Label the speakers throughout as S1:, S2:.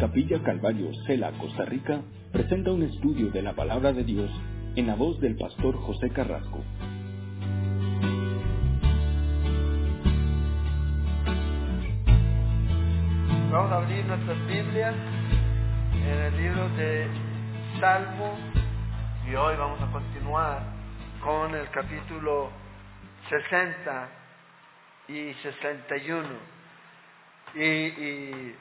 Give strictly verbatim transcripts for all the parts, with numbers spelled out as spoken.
S1: Capilla Calvario, Sela, Costa Rica, presenta un estudio de la Palabra de Dios en la voz del pastor José Carrasco.
S2: Vamos a abrir nuestras Biblias en el libro de Salmo y hoy vamos a continuar con el capítulo sesenta y sesenta y uno. Y, y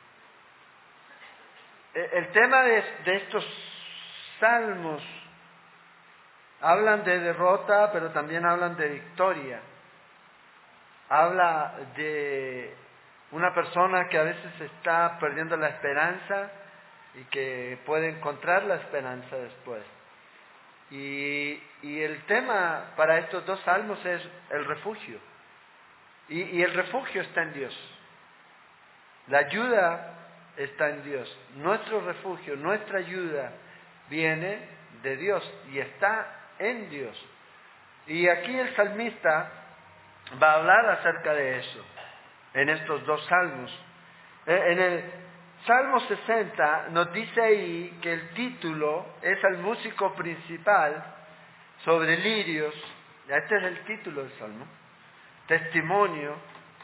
S2: el tema de, de estos salmos hablan de derrota, pero también hablan de victoria. Habla de una persona que a veces está perdiendo la esperanza y que puede encontrar la esperanza después. Y, y el tema para estos dos salmos es el refugio. Y, y el refugio está en Dios. La ayuda está en Dios. Nuestro refugio, nuestra ayuda viene de Dios y está en Dios. Y aquí el salmista va a hablar acerca de eso en estos dos salmos. En el Salmo sesenta nos dice ahí que el título es el músico principal sobre lirios. Este es el título del salmo. Testimonio,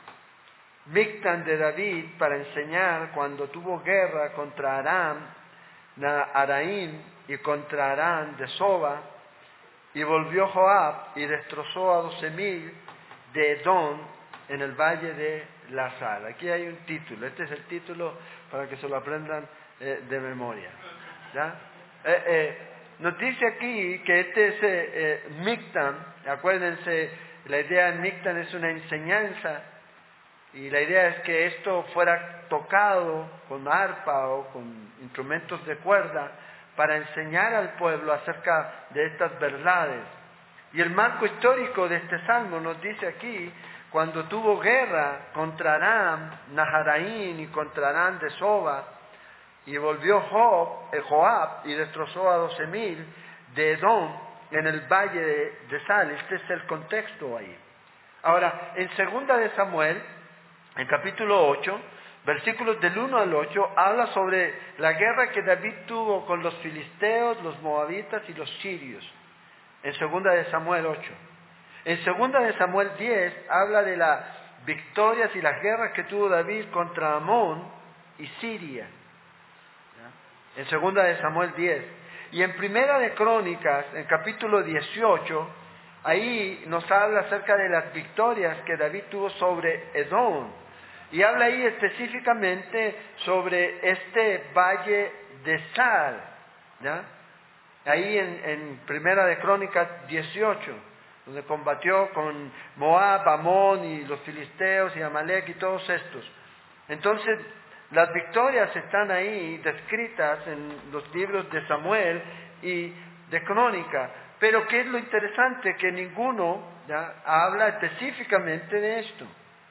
S2: Mictán de David para enseñar cuando tuvo guerra contra Aram, Naharaim y contra Aram de Soba, y volvió Joab y destrozó a doce mil de Edom en el valle de la Sal. Aquí hay un título, este es el título para que se lo aprendan eh, de memoria. ¿Ya? Eh, eh, nos dice aquí que este es eh, eh, Mictán, acuérdense, la idea de Mictán es una enseñanza, y la idea es que esto fuera tocado con arpa o con instrumentos de cuerda para enseñar al pueblo acerca de estas verdades. Y el marco histórico de este salmo nos dice aquí, cuando tuvo guerra contra Aram, Naharaim y contra Aram de Soba, y volvió Job, eh, Joab y destrozó a doce mil de Edom en el valle de, de Sal. Este es el contexto ahí. Ahora, en segunda de Samuel, en capítulo ocho, versículos del uno al ocho, habla sobre la guerra que David tuvo con los filisteos, los moabitas y los sirios. En segunda de Samuel ocho. En segunda de Samuel diez habla de las victorias y las guerras que tuvo David contra Amón y Siria. ¿Ya? En segunda de Samuel diez. Y en primera de Crónicas, en capítulo dieciocho, ahí nos habla acerca de las victorias que David tuvo sobre Edom. Y habla ahí específicamente sobre este valle de Sal. ¿Ya? Ahí en, en primera de Crónicas dieciocho. Donde combatió con Moab, Amón y los filisteos y Amalek y todos estos. Entonces, las victorias están ahí descritas en los libros de Samuel y de Crónica. Pero ¿qué es lo interesante? Que ninguno ¿ya? habla específicamente de esto,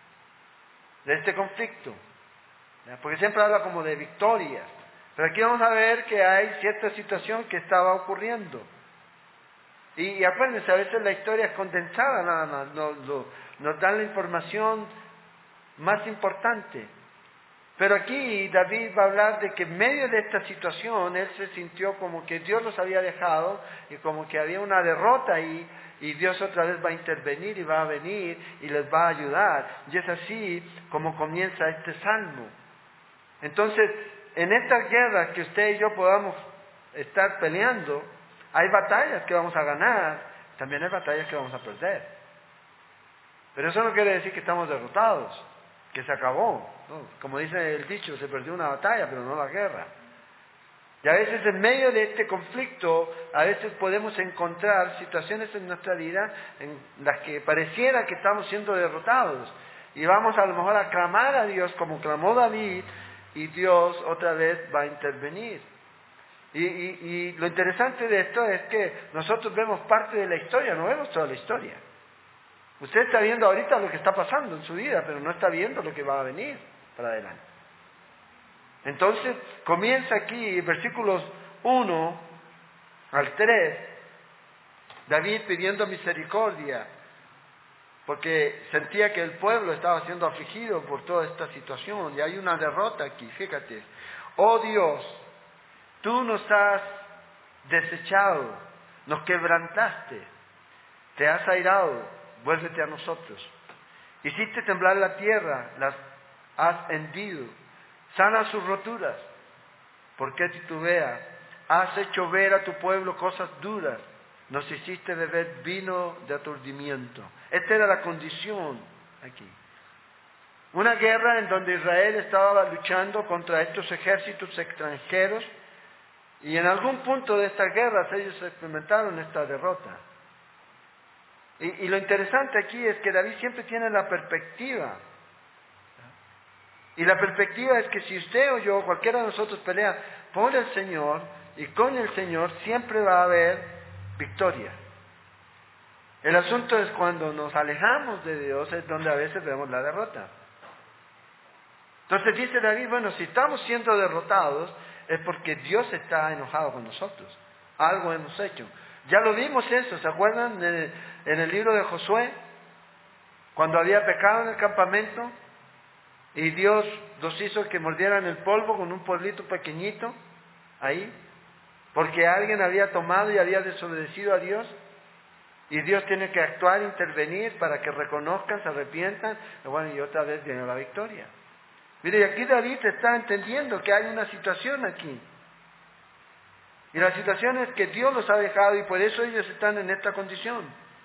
S2: de este conflicto. ¿Ya? Porque siempre habla como de victorias. Pero aquí vamos a ver que hay cierta situación que estaba ocurriendo. Y, y acuérdense, a veces la historia es condensada nada más, nos, nos, nos dan la información más importante. Pero aquí David va a hablar de que en medio de esta situación, él se sintió como que Dios los había dejado y como que había una derrota ahí, y Dios otra vez va a intervenir y va a venir y les va a ayudar. Y es así como comienza este salmo. Entonces, en estas guerras que usted y yo podamos estar peleando, hay batallas que vamos a ganar, también hay batallas que vamos a perder. Pero eso no quiere decir que estamos derrotados, que se acabó. ¿No? Como dice el dicho, se perdió una batalla, pero no la guerra. Y a veces en medio de este conflicto, a veces podemos encontrar situaciones en nuestra vida en las que pareciera que estamos siendo derrotados. Y vamos a lo mejor a clamar a Dios como clamó David, y Dios otra vez va a intervenir. Y, y, y lo interesante de esto es que nosotros vemos parte de la historia, no vemos toda la historia. Usted está viendo ahorita lo que está pasando en su vida, pero no está viendo lo que va a venir para adelante. Entonces, comienza aquí, versículos uno al tres, David pidiendo misericordia, porque sentía que el pueblo estaba siendo afligido por toda esta situación, y hay una derrota aquí, fíjate. oh Dios, tú nos has desechado, nos quebrantaste, te has airado, vuélvete a nosotros. Hiciste temblar la tierra, las has hendido, sana sus roturas. ¿Por qué titubea? Has hecho ver a tu pueblo cosas duras, nos hiciste beber vino de aturdimiento. Esta era la condición aquí. Una guerra en donde Israel estaba luchando contra estos ejércitos extranjeros, y en algún punto de estas guerras ellos experimentaron esta derrota. Y, y lo interesante aquí es que David siempre tiene la perspectiva. Y la perspectiva es que si usted o yo, cualquiera de nosotros pelea por el Señor y con el Señor, siempre va a haber victoria. El asunto es cuando nos alejamos de Dios, es donde a veces vemos la derrota. Entonces dice David, bueno, si estamos siendo derrotados, es porque Dios está enojado con nosotros. Algo hemos hecho. Ya lo vimos eso, ¿se acuerdan? En el, en el libro de Josué, cuando había pecado en el campamento, y Dios los hizo que mordieran el polvo con un pueblito pequeñito, ahí, porque alguien había tomado y había desobedecido a Dios, y Dios tiene que actuar, intervenir para que reconozcan, se arrepientan, y bueno, y otra vez viene la victoria. Mire, aquí David está entendiendo que hay una situación aquí. Y la situación es que Dios los ha dejado y por eso ellos están en esta condición.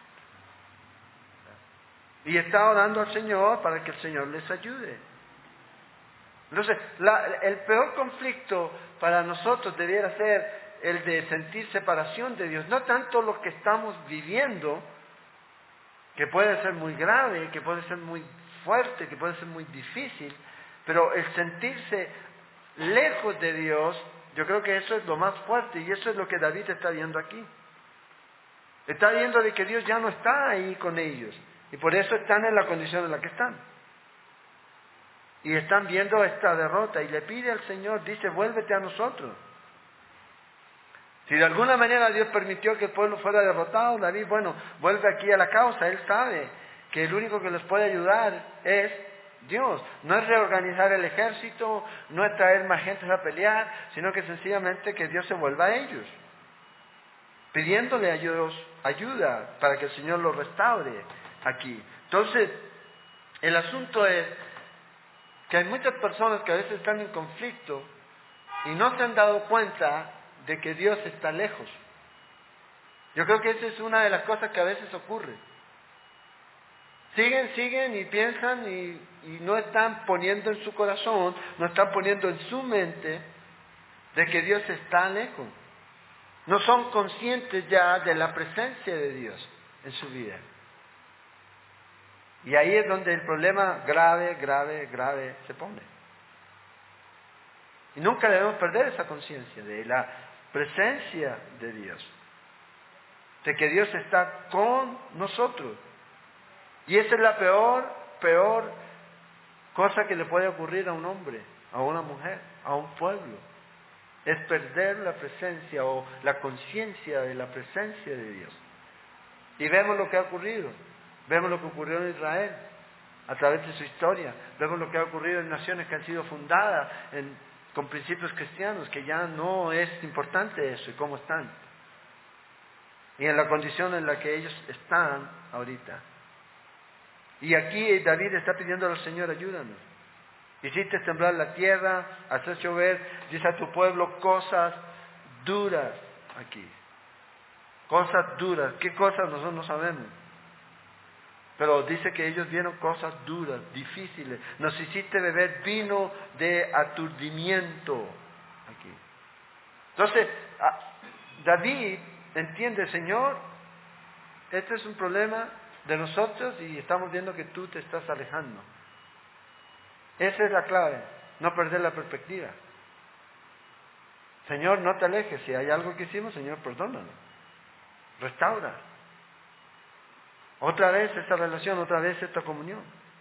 S2: Y está orando al Señor para que el Señor les ayude. Entonces, la, el peor conflicto para nosotros debiera ser el de sentir separación de Dios. No tanto lo que estamos viviendo, que puede ser muy grave, que puede ser muy fuerte, que puede ser muy difícil, pero el sentirse lejos de Dios, yo creo que eso es lo más fuerte y eso es lo que David está viendo aquí. Está viendo de que Dios ya no está ahí con ellos y por eso están en la condición en la que están. Y están viendo esta derrota y le pide al Señor, dice, vuélvete a nosotros. Si de alguna manera Dios permitió que el pueblo fuera derrotado, David, bueno, vuelve aquí a la causa. Él sabe que el único que les puede ayudar es Dios. No es reorganizar el ejército, no es traer más gente a pelear, sino que sencillamente que Dios se vuelva a ellos, pidiéndole a Dios ayuda para que el Señor los restaure aquí. Entonces, el asunto es que hay muchas personas que a veces están en conflicto y no se han dado cuenta de que Dios está lejos. Yo creo que esa es una de las cosas que a veces ocurre. Siguen, siguen y piensan y, y no están poniendo en su corazón, no están poniendo en su mente de que Dios está lejos. No son conscientes ya de la presencia de Dios en su vida. Y ahí es donde el problema grave, grave, grave se pone. Y nunca debemos perder esa conciencia de la presencia de Dios, de que Dios está con nosotros. Y esa es la peor, peor cosa que le puede ocurrir a un hombre, a una mujer, a un pueblo. Es perder la presencia o la conciencia de la presencia de Dios. Y vemos lo que ha ocurrido. Vemos lo que ocurrió en Israel a través de su historia. Vemos lo que ha ocurrido en naciones que han sido fundadas en, con principios cristianos, que ya no es importante eso y cómo están. Y en la condición en la que ellos están ahorita. Y aquí David está pidiendo al Señor, ayúdanos. Hiciste temblar la tierra, haces llover, dice a tu pueblo cosas duras aquí. Cosas duras. ¿Qué cosas? Nosotros no sabemos. Pero dice que ellos vieron cosas duras, difíciles. Nos hiciste beber vino de aturdimiento aquí. Entonces, David entiende, Señor, este es un problema de nosotros y estamos viendo que tú te estás alejando. Esa es la clave, no perder la perspectiva. Señor, no te alejes. Si hay algo que hicimos, Señor, perdónanos. Restaura. Otra vez esta relación, otra vez esta comunión.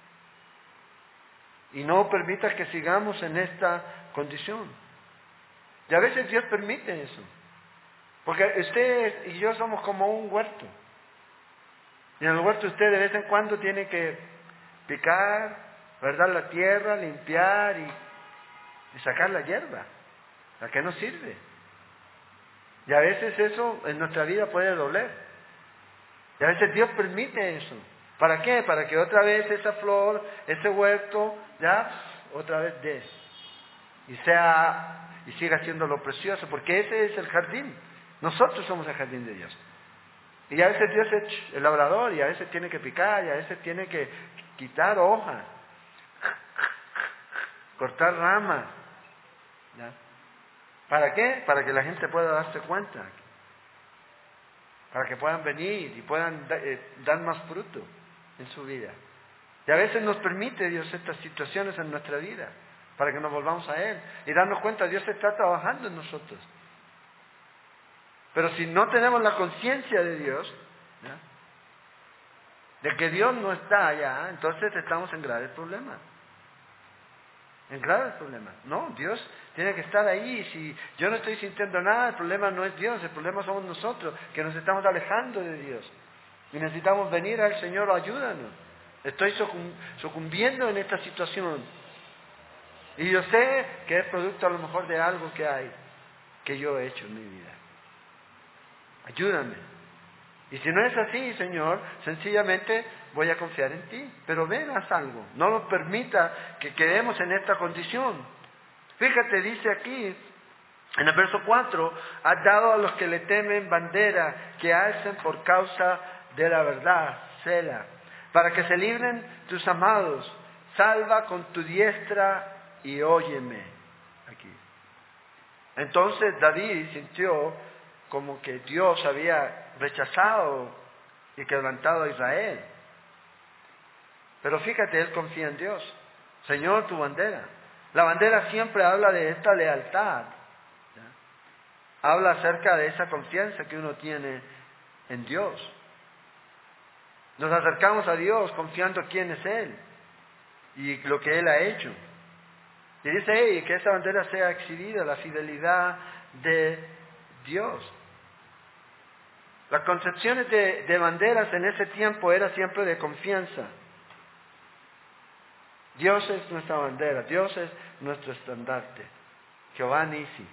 S2: Y no permitas que sigamos en esta condición. Y a veces Dios permite eso. Porque usted y yo somos como un huerto. Y en el huerto usted de vez en cuando tiene que picar, verdad, la tierra, limpiar y, y sacar la hierba. ¿A qué nos sirve? Y a veces eso en nuestra vida puede doler. Y a veces Dios permite eso. ¿Para qué? Para que otra vez esa flor, ese huerto, ya, otra vez dé. Y sea, y siga siendo lo precioso, porque ese es el jardín. Nosotros somos el jardín de Dios. Y a veces Dios es el labrador, y a veces tiene que picar, y a veces tiene que quitar hojas, cortar ramas. ¿Ya? ¿Para qué? Para que la gente pueda darse cuenta. Para que puedan venir y puedan da, eh, dar más fruto en su vida. Y a veces nos permite Dios estas situaciones en nuestra vida, para que nos volvamos a Él. Y darnos cuenta, Dios está trabajando en nosotros. Pero si no tenemos la conciencia de Dios, ¿ya? De que Dios no está allá, entonces estamos en graves problemas. En graves problemas. No, Dios tiene que estar ahí. Si yo no estoy sintiendo nada, el problema no es Dios, el problema somos nosotros, que nos estamos alejando de Dios. Y necesitamos venir al Señor, ayúdanos. Estoy sucumbiendo en esta situación. Y yo sé que es producto a lo mejor de algo que hay, que yo he hecho en mi vida. Ayúdame. Y si no es así, Señor, sencillamente voy a confiar en ti. Pero ven, haz algo. No nos permita que quedemos en esta condición. Fíjate, dice aquí, en el verso cuatro, has dado a los que le temen bandera, que alcen por causa de la verdad, Sela, para que se libren tus amados. Salva con tu diestra y óyeme. Aquí. Entonces David sintió como que Dios había rechazado y quebrantado a Israel. Pero fíjate, él confía en Dios. Señor, tu bandera. La bandera siempre habla de esta lealtad. ¿Ya? Habla acerca de esa confianza que uno tiene en Dios. Nos acercamos a Dios confiando quién es Él y lo que Él ha hecho. Y dice, hey, que esa bandera sea exhibida, la fidelidad de Dios. Las concepciones de, de banderas en ese tiempo eran siempre de confianza. Dios es nuestra bandera, Dios es nuestro estandarte. Jehová Nisi.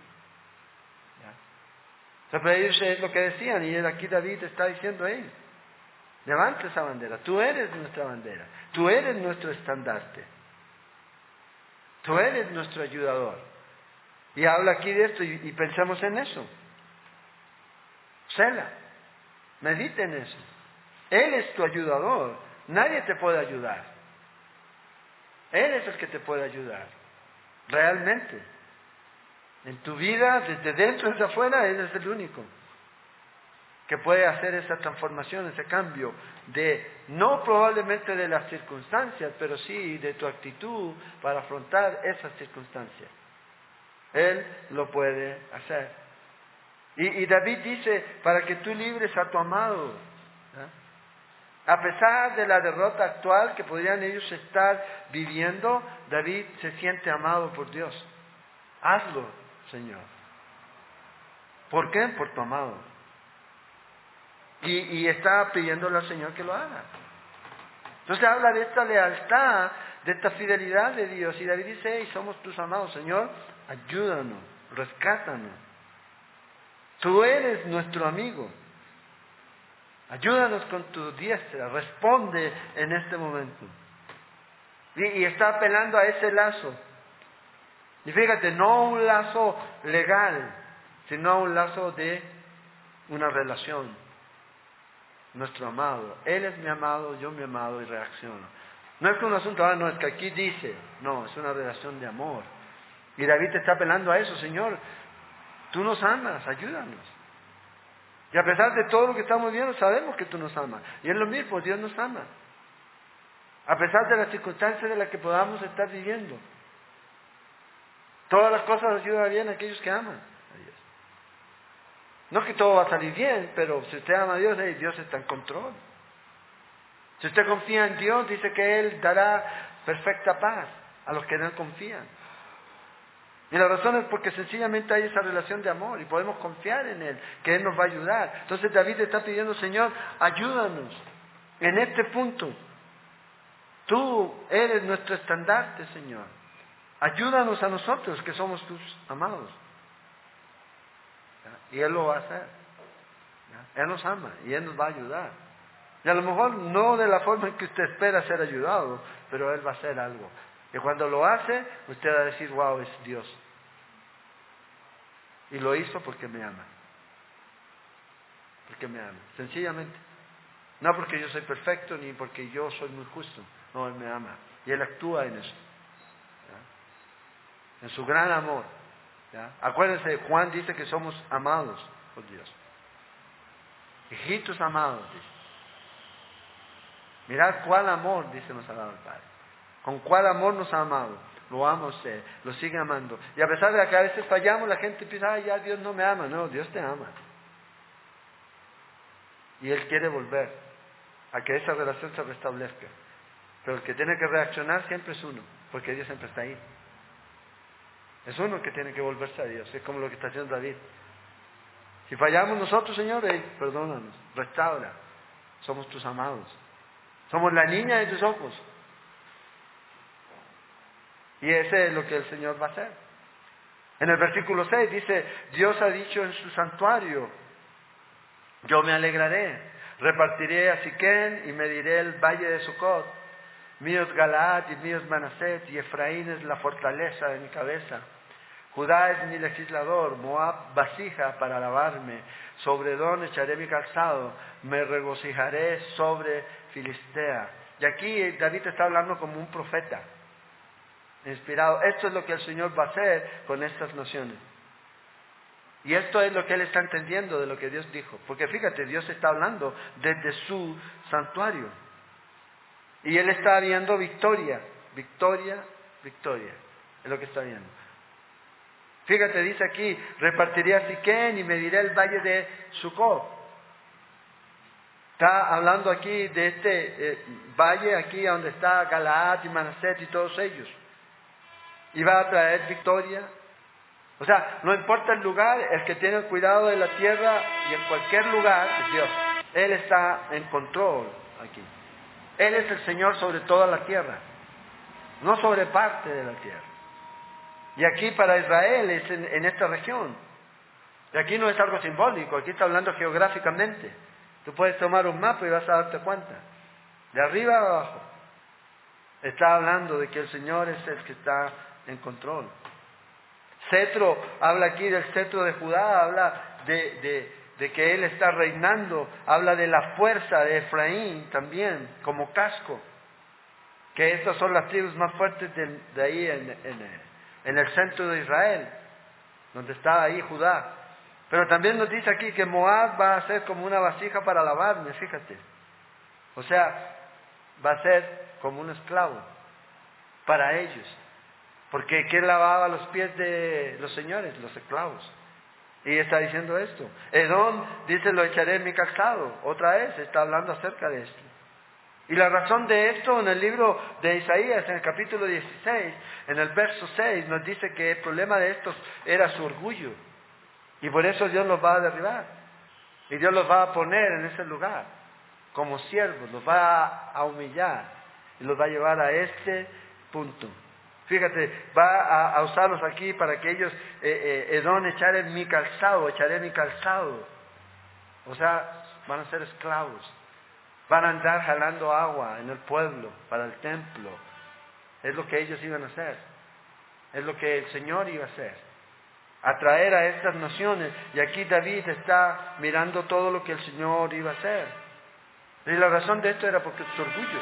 S2: Pero ellos es lo que decían, y aquí David está diciendo, hey, levanta esa bandera, tú eres nuestra bandera, tú eres nuestro estandarte, tú eres nuestro ayudador. Y habla aquí de esto, y, y pensamos en eso. Sela. Medita en eso. Él es tu ayudador. Nadie te puede ayudar. Él es el que te puede ayudar. Realmente. En tu vida, desde dentro y desde afuera, Él es el único que puede hacer esa transformación, ese cambio de, no probablemente de las circunstancias, pero sí de tu actitud para afrontar esas circunstancias. Él lo puede hacer. Y, y David dice, para que tú libres a tu amado. ¿Eh? A pesar de la derrota actual que podrían ellos estar viviendo, David se siente amado por Dios. Hazlo, Señor. ¿Por qué? Por tu amado. Y, y está pidiéndole al Señor que lo haga. Entonces habla de esta lealtad, de esta fidelidad de Dios. Y David dice, hey, somos tus amados, Señor, ayúdanos, rescátanos. Tú eres nuestro amigo. Ayúdanos con tu diestra, responde en este momento. Y, y está apelando a ese lazo. Y fíjate, no un lazo legal, sino un lazo de una relación. Nuestro amado. Él es mi amado, yo mi amado y reacciono. No es que un asunto, ah, no, es que aquí dice. No, es una relación de amor. Y David te está apelando a eso, Señor. Tú nos amas, ayúdanos. Y a pesar de todo lo que estamos viendo, sabemos que tú nos amas. Y es lo mismo, Dios nos ama. A pesar de las circunstancias de las que podamos estar viviendo. Todas las cosas ayudan bien a aquellos que aman a Dios. No que todo va a salir bien, pero si usted ama a Dios, hey, Dios está en control. Si usted confía en Dios, dice que Él dará perfecta paz a los que en Él confían. Y la razón es porque sencillamente hay esa relación de amor y podemos confiar en Él, que Él nos va a ayudar. Entonces David está pidiendo, Señor, ayúdanos en este punto. Tú eres nuestro estandarte, Señor. Ayúdanos a nosotros que somos tus amados. ¿ya? Y Él lo va a hacer. ¿ya? Él nos ama y Él nos va a ayudar. Y a lo mejor no de la forma en que usted espera ser ayudado, pero Él va a hacer algo. Y cuando lo hace, usted va a decir, wow, es Dios. Y lo hizo porque me ama. Porque me ama, sencillamente. No porque yo soy perfecto, ni porque yo soy muy justo. No, Él me ama. Y Él actúa en eso. ¿ya? En su gran amor. ¿ya? Acuérdense, Juan dice que somos amados por Dios. Hijitos amados, dice. Mirad cuál amor, dice, nos ha dado el Padre. Con cuál amor nos ha amado. Lo ama usted, lo sigue amando. Y a pesar de que a veces fallamos, la gente piensa, ay, ya Dios no me ama. No, Dios te ama. Y Él quiere volver a que esa relación se restablezca. Pero el que tiene que reaccionar siempre es uno, porque Dios siempre está ahí. Es uno que tiene que volverse a Dios. Es como lo que está haciendo David. Si fallamos nosotros, Señor, hey, perdónanos, restaura. Somos tus amados. Somos la niña de tus ojos. Y ese es lo que el Señor va a hacer. En el versículo seis dice, Dios ha dicho en su santuario, yo me alegraré, repartiré a Siquén y mediré el valle de Sucot. Mío es Galaad y mío es Manaset, y Efraín es la fortaleza de mi cabeza. Judá es mi legislador, Moab vasija para alabarme. Sobre Edom echaré mi calzado, me regocijaré sobre Filistea. Y aquí David está hablando como un profeta, inspirado. Esto es lo que el Señor va a hacer con estas naciones. Y esto es lo que Él está entendiendo de lo que Dios dijo. Porque fíjate, Dios está hablando desde su santuario. Y Él está viendo victoria, victoria, victoria. Es lo que está viendo. Fíjate, dice aquí, repartiré a Siquén y mediré el valle de Sucot. Está hablando aquí de este eh, valle, aquí donde está Galaad y Manaset y todos ellos. Y va a traer victoria. O sea, no importa el lugar, el que tiene el cuidado de la tierra y en cualquier lugar es Dios. Él está en control aquí. Él es el Señor sobre toda la tierra, no sobre parte de la tierra. Y aquí para Israel es en, en esta región. Y aquí no es algo simbólico, aquí está hablando geográficamente. Tú puedes tomar un mapa y vas a darte cuenta. De arriba a abajo. Está hablando de que el Señor es el que está en control. Cetro, habla aquí del cetro de Judá, habla de, de, de que Él está reinando, habla de la fuerza de Efraín también, como casco. Que estas son las tribus más fuertes de, de ahí en, en, en el centro de Israel, donde está ahí Judá. Pero también nos dice aquí que Moab va a ser como una vasija para lavarme, fíjate. O sea, va a ser como un esclavo para ellos. Porque ¿quién lavaba los pies de los señores? Los esclavos. Y está diciendo esto. Edom dice, lo echaré en mi calzado. Otra vez está hablando acerca de esto. Y la razón de esto en el libro de Isaías, en el capítulo dieciséis, en el verso seis, nos dice que el problema de estos era su orgullo. Y por eso Dios los va a derribar. Y Dios los va a poner en ese lugar, como siervos, los va a humillar. Y los va a llevar a este punto. Fíjate, va a, a usarlos aquí para que ellos, eh, eh, Edom, echaré mi calzado, echaré mi calzado. O sea, van a ser esclavos. Van a andar jalando agua en el pueblo, para el templo. Es lo que ellos iban a hacer. Es lo que el Señor iba a hacer. Atraer a estas naciones. Y aquí David está mirando todo lo que el Señor iba a hacer. Y la razón de esto era porque su orgullo.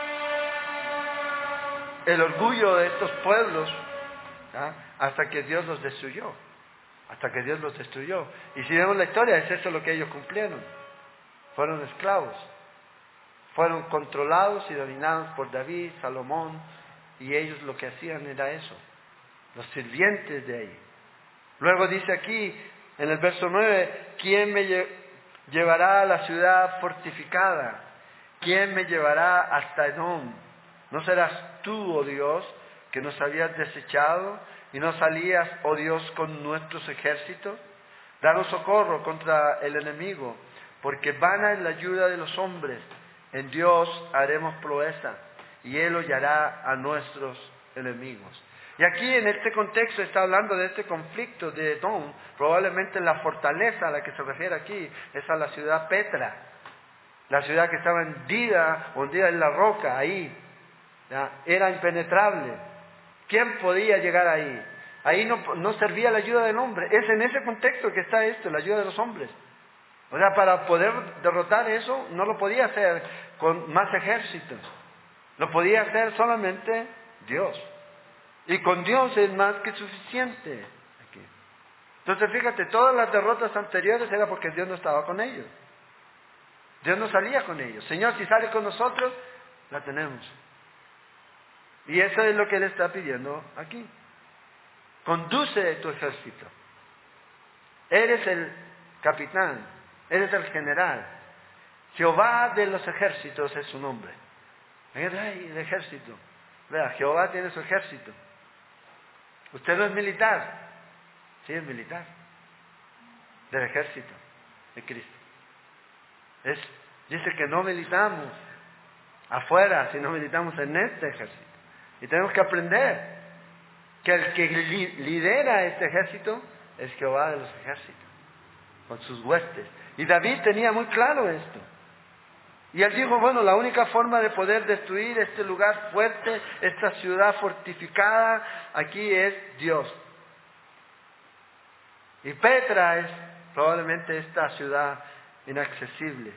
S2: El orgullo de estos pueblos, ¿ah? hasta que Dios los destruyó. Hasta que Dios los destruyó. Y si vemos la historia, es eso lo que ellos cumplieron. Fueron esclavos. Fueron controlados y dominados por David, Salomón, y ellos lo que hacían era eso. Los sirvientes de ahí. Luego dice aquí, en el verso nueve, ¿quién me llevará a la ciudad fortificada? ¿Quién me llevará hasta Edom? ¿No serás tú, oh Dios, que nos habías desechado y no salías, oh Dios, con nuestros ejércitos? Danos socorro contra el enemigo, porque vana es la ayuda de los hombres. En Dios haremos proeza y Él hollará a nuestros enemigos. Y aquí en este contexto está hablando de este conflicto de Edom. Probablemente la fortaleza a la que se refiere aquí es a la ciudad Petra, la ciudad que estaba hundida, hundida en la roca, ahí. ¿Ya? Era impenetrable. ¿Quién podía llegar ahí? Ahí no, no servía la ayuda del hombre. Es en ese contexto que está esto, la ayuda de los hombres. O sea, para poder derrotar eso, no lo podía hacer con más ejércitos. Lo podía hacer solamente Dios. Y con Dios es más que suficiente. Aquí. Entonces, fíjate, todas las derrotas anteriores era porque Dios no estaba con ellos. Dios no salía con ellos. Señor, si sale con nosotros, la tenemos. Y eso es lo que Él está pidiendo aquí. Conduce tu ejército. Eres el capitán, eres el general. Jehová de los ejércitos es su nombre. Ay, el ejército. Vea, Jehová tiene su ejército. Usted no es militar. Sí, es militar. Del ejército de Cristo. Es, dice que no militamos afuera, sino militamos en este ejército. Y tenemos que aprender que el que li- lidera este ejército es Jehová de los ejércitos, con sus huestes. Y David tenía muy claro esto. Y él dijo, bueno, la única forma de poder destruir este lugar fuerte, esta ciudad fortificada, aquí es Dios. Y Petra es probablemente esta ciudad inaccesible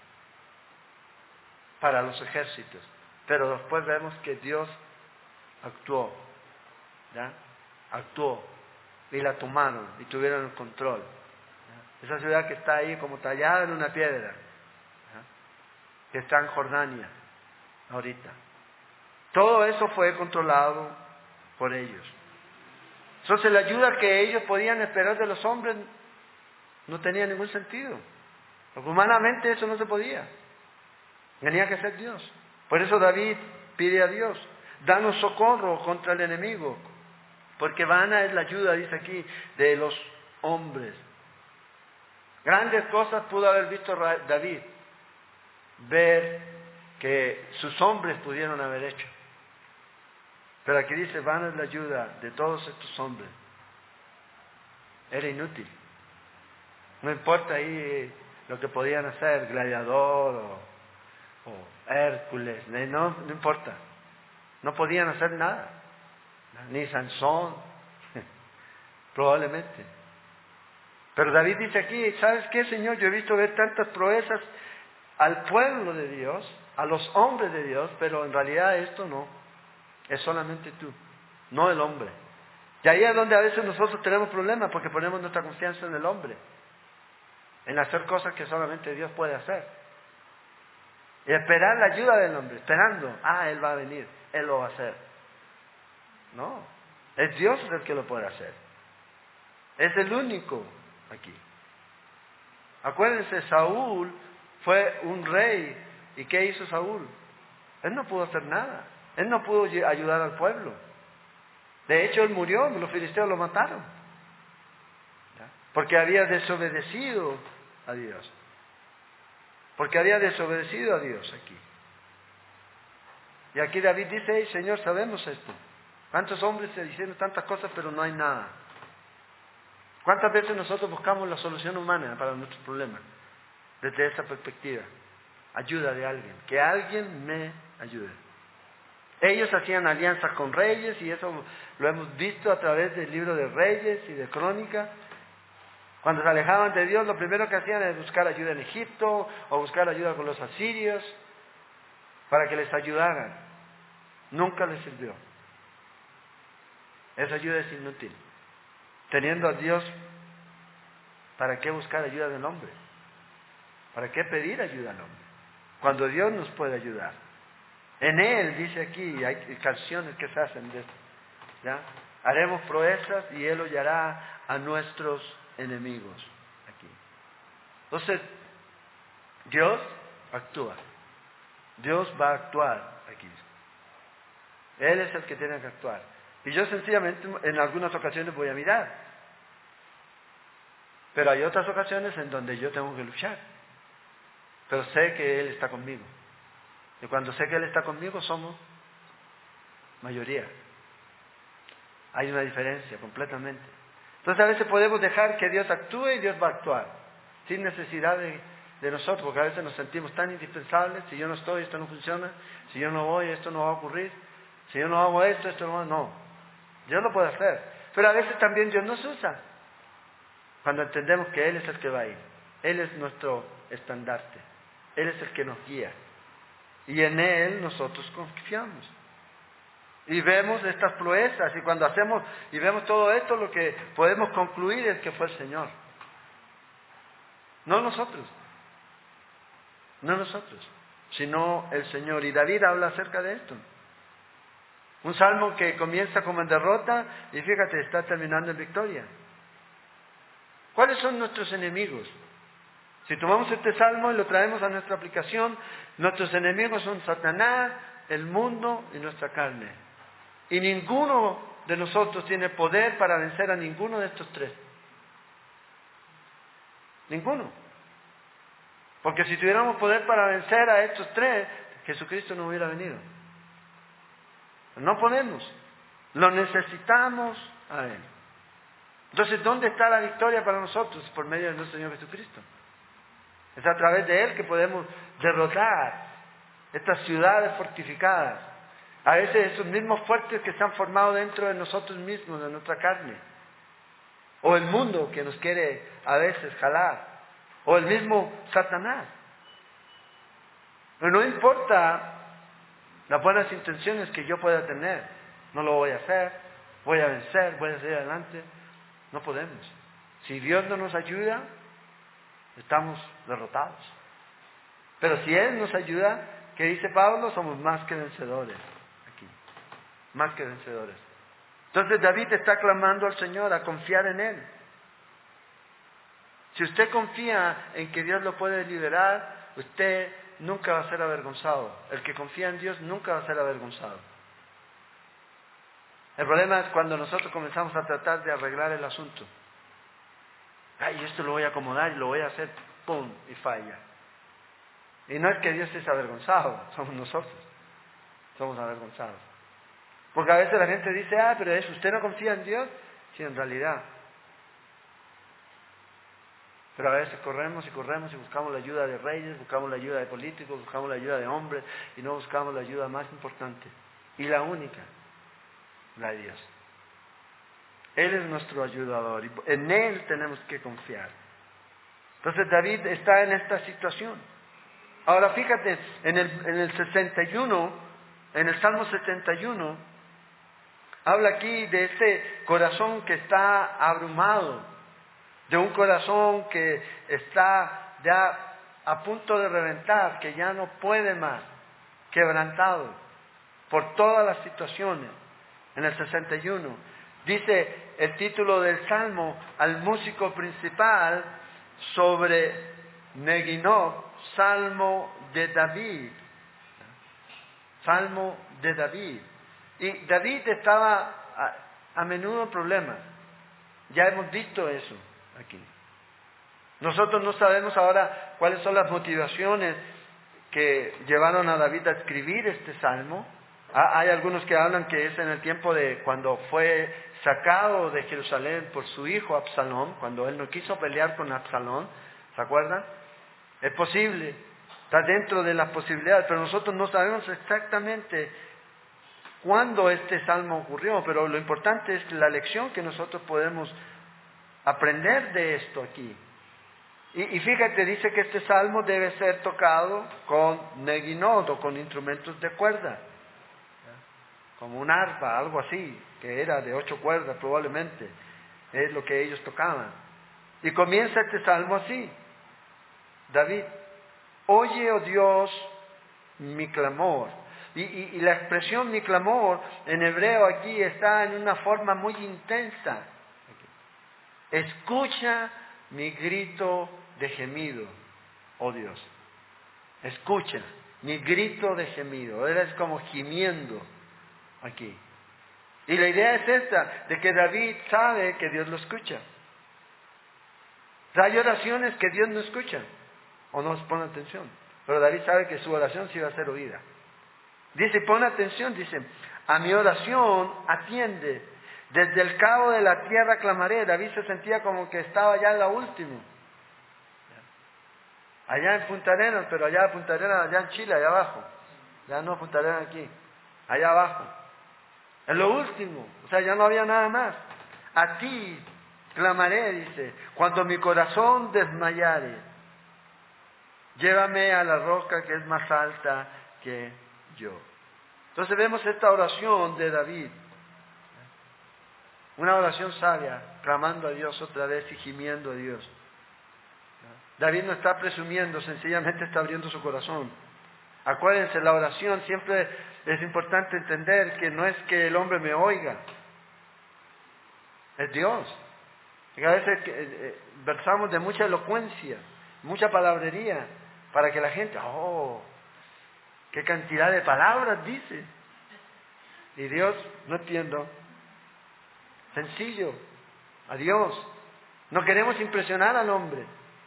S2: para los ejércitos. Pero después vemos que Dios actuó, ¿ya? Actuó y la tomaron y tuvieron el control. ¿Ya? Esa ciudad que está ahí como tallada en una piedra, ¿ya? Que está en Jordania ahorita. Todo eso fue controlado por ellos. Entonces la ayuda que ellos podían esperar de los hombres no tenía ningún sentido. Porque humanamente eso no se podía. Tenía que ser Dios. Por eso David pide a Dios, danos socorro contra el enemigo. Porque vana es la ayuda, dice aquí, de los hombres. Grandes cosas pudo haber visto David. Ver que sus hombres pudieron haber hecho. Pero aquí dice, vana es la ayuda de todos estos hombres. Era inútil. No importa ahí lo que podían hacer, Gladiador o, o Hércules, no, no importa. No podían hacer nada. Ni Sansón, probablemente. Pero David dice aquí, ¿sabes qué, Señor? Yo he visto ver tantas proezas al pueblo de Dios, a los hombres de Dios, pero en realidad esto no. Es solamente tú, no el hombre. Y ahí es donde a veces nosotros tenemos problemas, porque ponemos nuestra confianza en el hombre, en hacer cosas que solamente Dios puede hacer. Y esperar la ayuda del hombre, esperando, ah, Él va a venir, Él lo va a hacer. No, es Dios el que lo puede hacer. Es el único aquí. Acuérdense, Saúl fue un rey. ¿Y qué hizo Saúl? Él no pudo hacer nada. Él no pudo ayudar al pueblo. De hecho, él murió, los filisteos lo mataron. ¿Ya? Porque había desobedecido a Dios. Porque había desobedecido a Dios aquí. Y aquí David dice, hey, Señor, sabemos esto. ¿Cuántos hombres se dicen tantas cosas, pero no hay nada? ¿Cuántas veces nosotros buscamos la solución humana para nuestros problemas? Desde esa perspectiva. Ayuda de alguien. Que alguien me ayude. Ellos hacían alianzas con reyes, y eso lo hemos visto a través del libro de Reyes y de Crónica. Cuando se alejaban de Dios, lo primero que hacían era buscar ayuda en Egipto, o buscar ayuda con los asirios, para que les ayudaran. Nunca les sirvió. Esa ayuda es inútil. Teniendo a Dios, ¿para qué buscar ayuda del hombre? ¿Para qué pedir ayuda al hombre? Cuando Dios nos puede ayudar. En Él, dice aquí, hay canciones que se hacen de esto, ¿ya? Haremos proezas y Él hollará a nuestros enemigos. Aquí. Entonces, Dios actúa. Dios va a actuar aquí. Él es el que tiene que actuar. Y yo sencillamente en algunas ocasiones voy a mirar. Pero hay otras ocasiones en donde yo tengo que luchar. Pero sé que Él está conmigo. Y cuando sé que Él está conmigo, somos mayoría. Hay una diferencia completamente. Entonces a veces podemos dejar que Dios actúe y Dios va a actuar, sin necesidad de, de nosotros, porque a veces nos sentimos tan indispensables. Si yo no estoy, esto no funciona. Si yo no voy, esto no va a ocurrir. Si yo no hago esto, esto no va a... No, Dios lo puede hacer. Pero a veces también Dios nos usa, cuando entendemos que Él es el que va a ir. Él es nuestro estandarte. Él es el que nos guía. Y en Él nosotros confiamos. Y vemos estas proezas, y cuando hacemos y vemos todo esto, lo que podemos concluir es que fue el Señor. No nosotros. No nosotros, sino el Señor. Y David habla acerca de esto. Un salmo que comienza como en derrota y fíjate, está terminando en victoria. ¿Cuáles son nuestros enemigos? Si tomamos este salmo y lo traemos a nuestra aplicación, nuestros enemigos son Satanás, el mundo y nuestra carne. Y ninguno de nosotros tiene poder para vencer a ninguno de estos tres. Ninguno. Porque si tuviéramos poder para vencer a estos tres, Jesucristo no hubiera venido. No podemos. Lo necesitamos a Él. Entonces, ¿dónde está la victoria para nosotros? Por medio de nuestro Señor Jesucristo. Es a través de Él que podemos derrotar estas ciudades fortificadas. A veces esos mismos fuertes que se han formado dentro de nosotros mismos, de nuestra carne. O el mundo que nos quiere a veces jalar. O el mismo Satanás. Pero no importa las buenas intenciones que yo pueda tener. No lo voy a hacer. Voy a vencer, voy a seguir adelante. No podemos. Si Dios no nos ayuda, estamos derrotados. Pero si Él nos ayuda, ¿qué dice Pablo? Somos más que vencedores. Aquí. Más que vencedores. Entonces David está clamando al Señor a confiar en Él. Si usted confía en que Dios lo puede liberar, usted nunca va a ser avergonzado. El que confía en Dios nunca va a ser avergonzado. El problema es cuando nosotros comenzamos a tratar de arreglar el asunto. Ay, esto lo voy a acomodar y lo voy a hacer, ¡pum!, y falla. Y no es que Dios esté avergonzado, somos nosotros. Somos avergonzados. Porque a veces la gente dice, ah, pero eso, ¿usted no confía en Dios? Sí, en realidad. Pero a veces corremos y corremos y buscamos la ayuda de reyes, buscamos la ayuda de políticos, buscamos la ayuda de hombres y no buscamos la ayuda más importante y la única, la de Dios. Él es nuestro ayudador y en Él tenemos que confiar. Entonces David está en esta situación. Ahora fíjate, en el, en el sesenta y uno, en el Salmo setenta y uno, habla aquí de ese corazón que está abrumado, de un corazón que está ya a punto de reventar, que ya no puede más, quebrantado por todas las situaciones. En el sesenta y uno dice el título del Salmo al músico principal sobre Neginot, Salmo de David. Salmo de David. Y David estaba a, a menudo en problemas. Ya hemos visto eso aquí. Nosotros no sabemos ahora cuáles son las motivaciones que llevaron a David a escribir este salmo. Hay algunos que hablan que es en el tiempo de cuando fue sacado de Jerusalén por su hijo Absalón, cuando él no quiso pelear con Absalón, ¿se acuerdan? Es posible, está dentro de las posibilidades, pero nosotros no sabemos exactamente cuándo este salmo ocurrió, pero lo importante es la lección que nosotros podemos aprender de esto aquí. Y, y fíjate, dice que este salmo debe ser tocado con neginot o con instrumentos de cuerda, como un arpa, algo así, que era de ocho cuerdas probablemente, es lo que ellos tocaban. Y comienza este salmo así, David, oye, oh Dios, mi clamor. Y, y, y la expresión mi clamor en hebreo aquí está en una forma muy intensa. Escucha mi grito de gemido, oh Dios. Escucha mi grito de gemido. Él es como gimiendo aquí. Y la idea es esta, de que David sabe que Dios lo escucha. Hay oraciones que Dios no escucha, o no pone atención. Pero David sabe que su oración sí va a ser oída. Dice, pon atención, dice, a mi oración atiende. Desde el cabo de la tierra clamaré. David se sentía como que estaba ya en la última. Allá en Punta Arenas, pero allá en Punta Arenas, allá en Chile, allá abajo. Ya no Punta Arenas aquí, allá abajo. En lo último, o sea, ya no había nada más. A ti clamaré, dice, cuando mi corazón desmayare. Llévame a la roca que es más alta que yo. Entonces vemos esta oración de David. Una oración sabia, clamando a Dios otra vez y gimiendo a Dios. David no está presumiendo, sencillamente está abriendo su corazón. Acuérdense, la oración siempre es importante entender que no es que el hombre me oiga, es Dios. Y a veces eh, versamos de mucha elocuencia, mucha palabrería, para que la gente, oh, qué cantidad de palabras dice. Y Dios, no entiendo. Sencillo, a Dios. No queremos impresionar al hombre.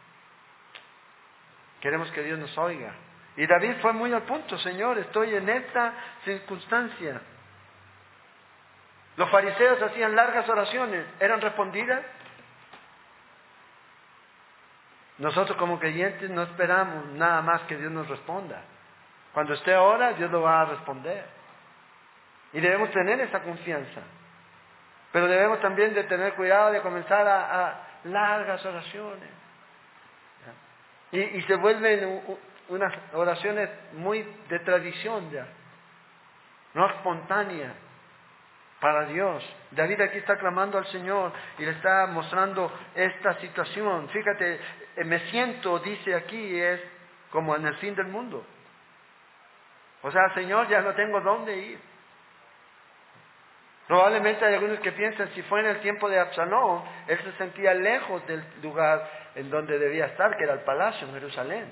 S2: Queremos que Dios nos oiga. Y David fue muy al punto, Señor, estoy en esta circunstancia. Los fariseos hacían largas oraciones, ¿eran respondidas? Nosotros como creyentes no esperamos nada más que Dios nos responda. Cuando usted ora, Dios lo va a responder. Y debemos tener esa confianza. Pero debemos también de tener cuidado de comenzar a, a largas oraciones. Y, y se vuelven unas oraciones muy de tradición ya, no espontánea para Dios. David aquí está clamando al Señor y le está mostrando esta situación. Fíjate, me siento, dice aquí, es como en el fin del mundo. O sea, Señor, ya no tengo dónde ir. Probablemente hay algunos que piensan, si fue en el tiempo de Absalón, él se sentía lejos del lugar en donde debía estar, que era el palacio en Jerusalén.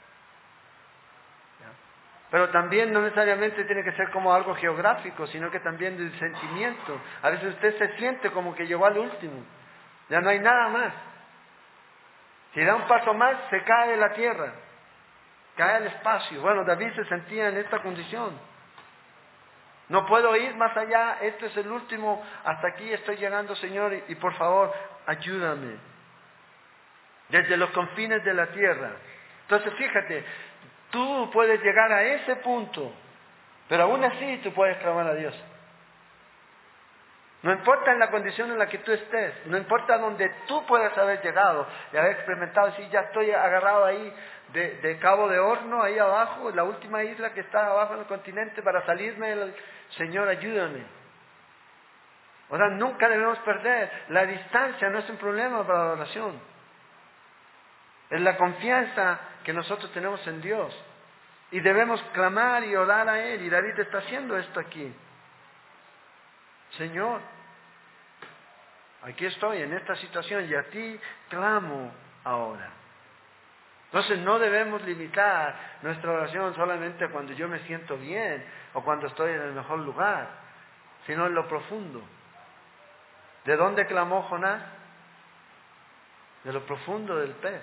S2: Pero también no necesariamente tiene que ser como algo geográfico, sino que también del sentimiento. A veces usted se siente como que llegó al último, ya no hay nada más. Si da un paso más, se cae de la tierra, cae el espacio. Bueno, David se sentía en esta condición. No puedo ir más allá, este es el último, hasta aquí estoy llegando, Señor, y, y por favor, ayúdame. Desde los confines de la tierra. Entonces, fíjate, tú puedes llegar a ese punto, pero aún así tú puedes clamar a Dios. No importa en la condición en la que tú estés, no importa donde tú puedas haber llegado y haber experimentado, si ya estoy agarrado ahí de, de Cabo de Horno, ahí abajo, la última isla que está abajo en el continente, para salirme, el, Señor, ayúdame. O sea, nunca debemos perder. La distancia no es un problema para la oración. Es la confianza que nosotros tenemos en Dios. Y debemos clamar y orar a Él. Y David está haciendo esto aquí. Señor, aquí estoy en esta situación y a ti clamo ahora. Entonces no debemos limitar nuestra oración solamente cuando yo me siento bien o cuando estoy en el mejor lugar, sino en lo profundo. ¿De dónde clamó Jonás? De lo profundo del pez.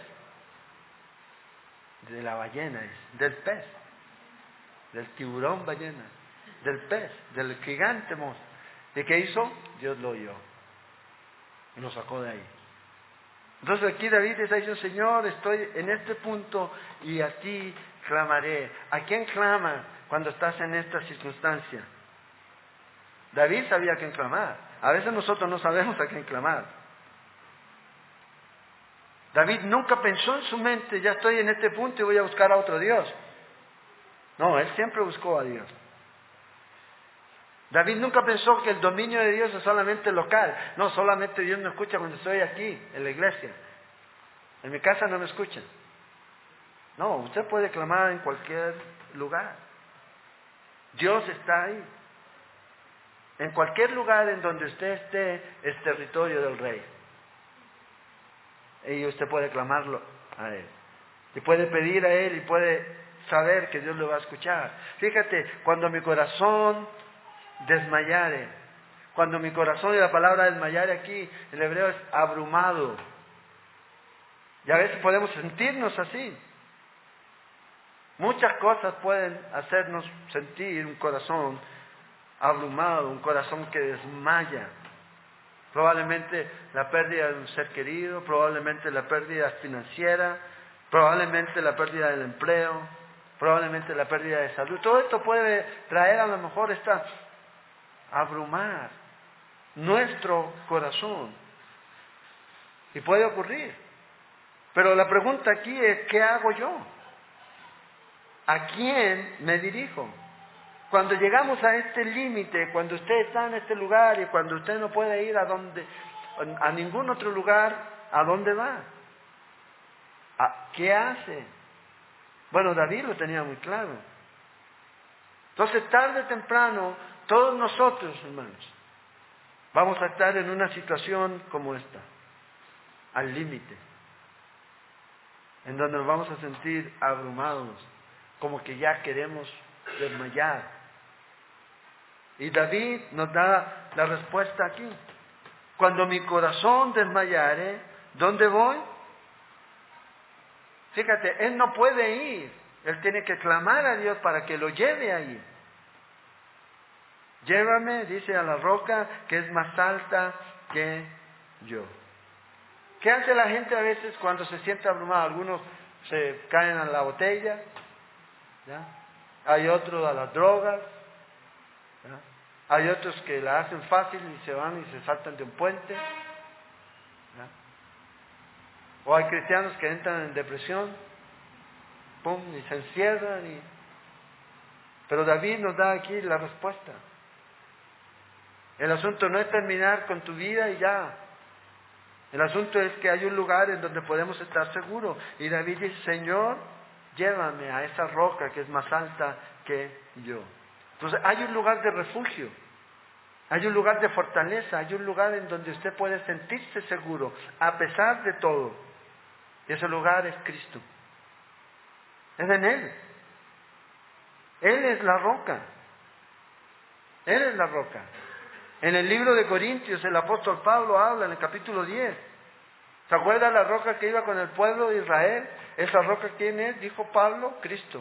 S2: De la ballena, del pez, del tiburón ballena, del pez, del gigante monstruo. ¿Y qué hizo? Dios lo oyó y lo sacó de ahí. Entonces aquí David está diciendo, Señor, estoy en este punto y a ti clamaré. ¿A quién clama cuando estás en esta circunstancia? David sabía a quién clamar. A veces nosotros no sabemos a quién clamar. David nunca pensó en su mente, ya estoy en este punto y voy a buscar a otro Dios. No, él siempre buscó a Dios. David nunca pensó que el dominio de Dios es solamente local. No, solamente Dios me escucha cuando estoy aquí, en la iglesia. En mi casa no me escuchan. No, usted puede clamar en cualquier lugar. Dios está ahí. En cualquier lugar en donde usted esté, es territorio del Rey. Y usted puede clamarlo a Él. Y puede pedir a Él y puede saber que Dios lo va a escuchar. Fíjate, cuando mi corazón desmayare, cuando mi corazón, y la palabra desmayare aquí, en hebreo es abrumado. Y a veces podemos sentirnos así. Muchas cosas pueden hacernos sentir un corazón abrumado, un corazón que desmaya. Probablemente la pérdida de un ser querido, probablemente la pérdida financiera, probablemente la pérdida del empleo, probablemente la pérdida de salud. Todo esto puede traer a lo mejor esta abrumar nuestro corazón. Y puede ocurrir. Pero la pregunta aquí es, ¿qué hago yo? ¿A quién me dirijo? Cuando llegamos a este límite, cuando usted está en este lugar y cuando usted no puede ir a donde, a ningún otro lugar, ¿a dónde va? ¿A qué hace? Bueno, David lo tenía muy claro. Entonces, tarde o temprano, todos nosotros, hermanos, vamos a estar en una situación como esta, al límite, en donde nos vamos a sentir abrumados, como que ya queremos desmayar. Y David nos da la respuesta aquí. Cuando mi corazón desmayare, ¿dónde voy? Fíjate, él no puede ir. Él tiene que clamar a Dios para que lo lleve ahí. Llévame, dice, a la roca que es más alta que yo. ¿Qué hace la gente a veces cuando se siente abrumado? Algunos se caen a la botella, ¿ya? Hay otros a las drogas, ¿ya? Hay otros que la hacen fácil y se van y se saltan de un puente, ¿ya? O hay cristianos que entran en depresión, pum, y se encierran. Y... Pero David nos da aquí la respuesta. El asunto no es terminar con tu vida y ya. El asunto es que hay un lugar en donde podemos estar seguros. Y David dice, Señor, llévame a esa roca que es más alta que yo. Entonces hay un lugar de refugio, hay un lugar de fortaleza, hay un lugar en donde usted puede sentirse seguro, a pesar de todo. Y ese lugar es Cristo. Es en Él. Él es la roca. Él es la roca. En el libro de Corintios, el apóstol Pablo habla en el capítulo diez. ¿Se acuerda la roca que iba con el pueblo de Israel? ¿Esa roca quién es? Dijo Pablo, Cristo.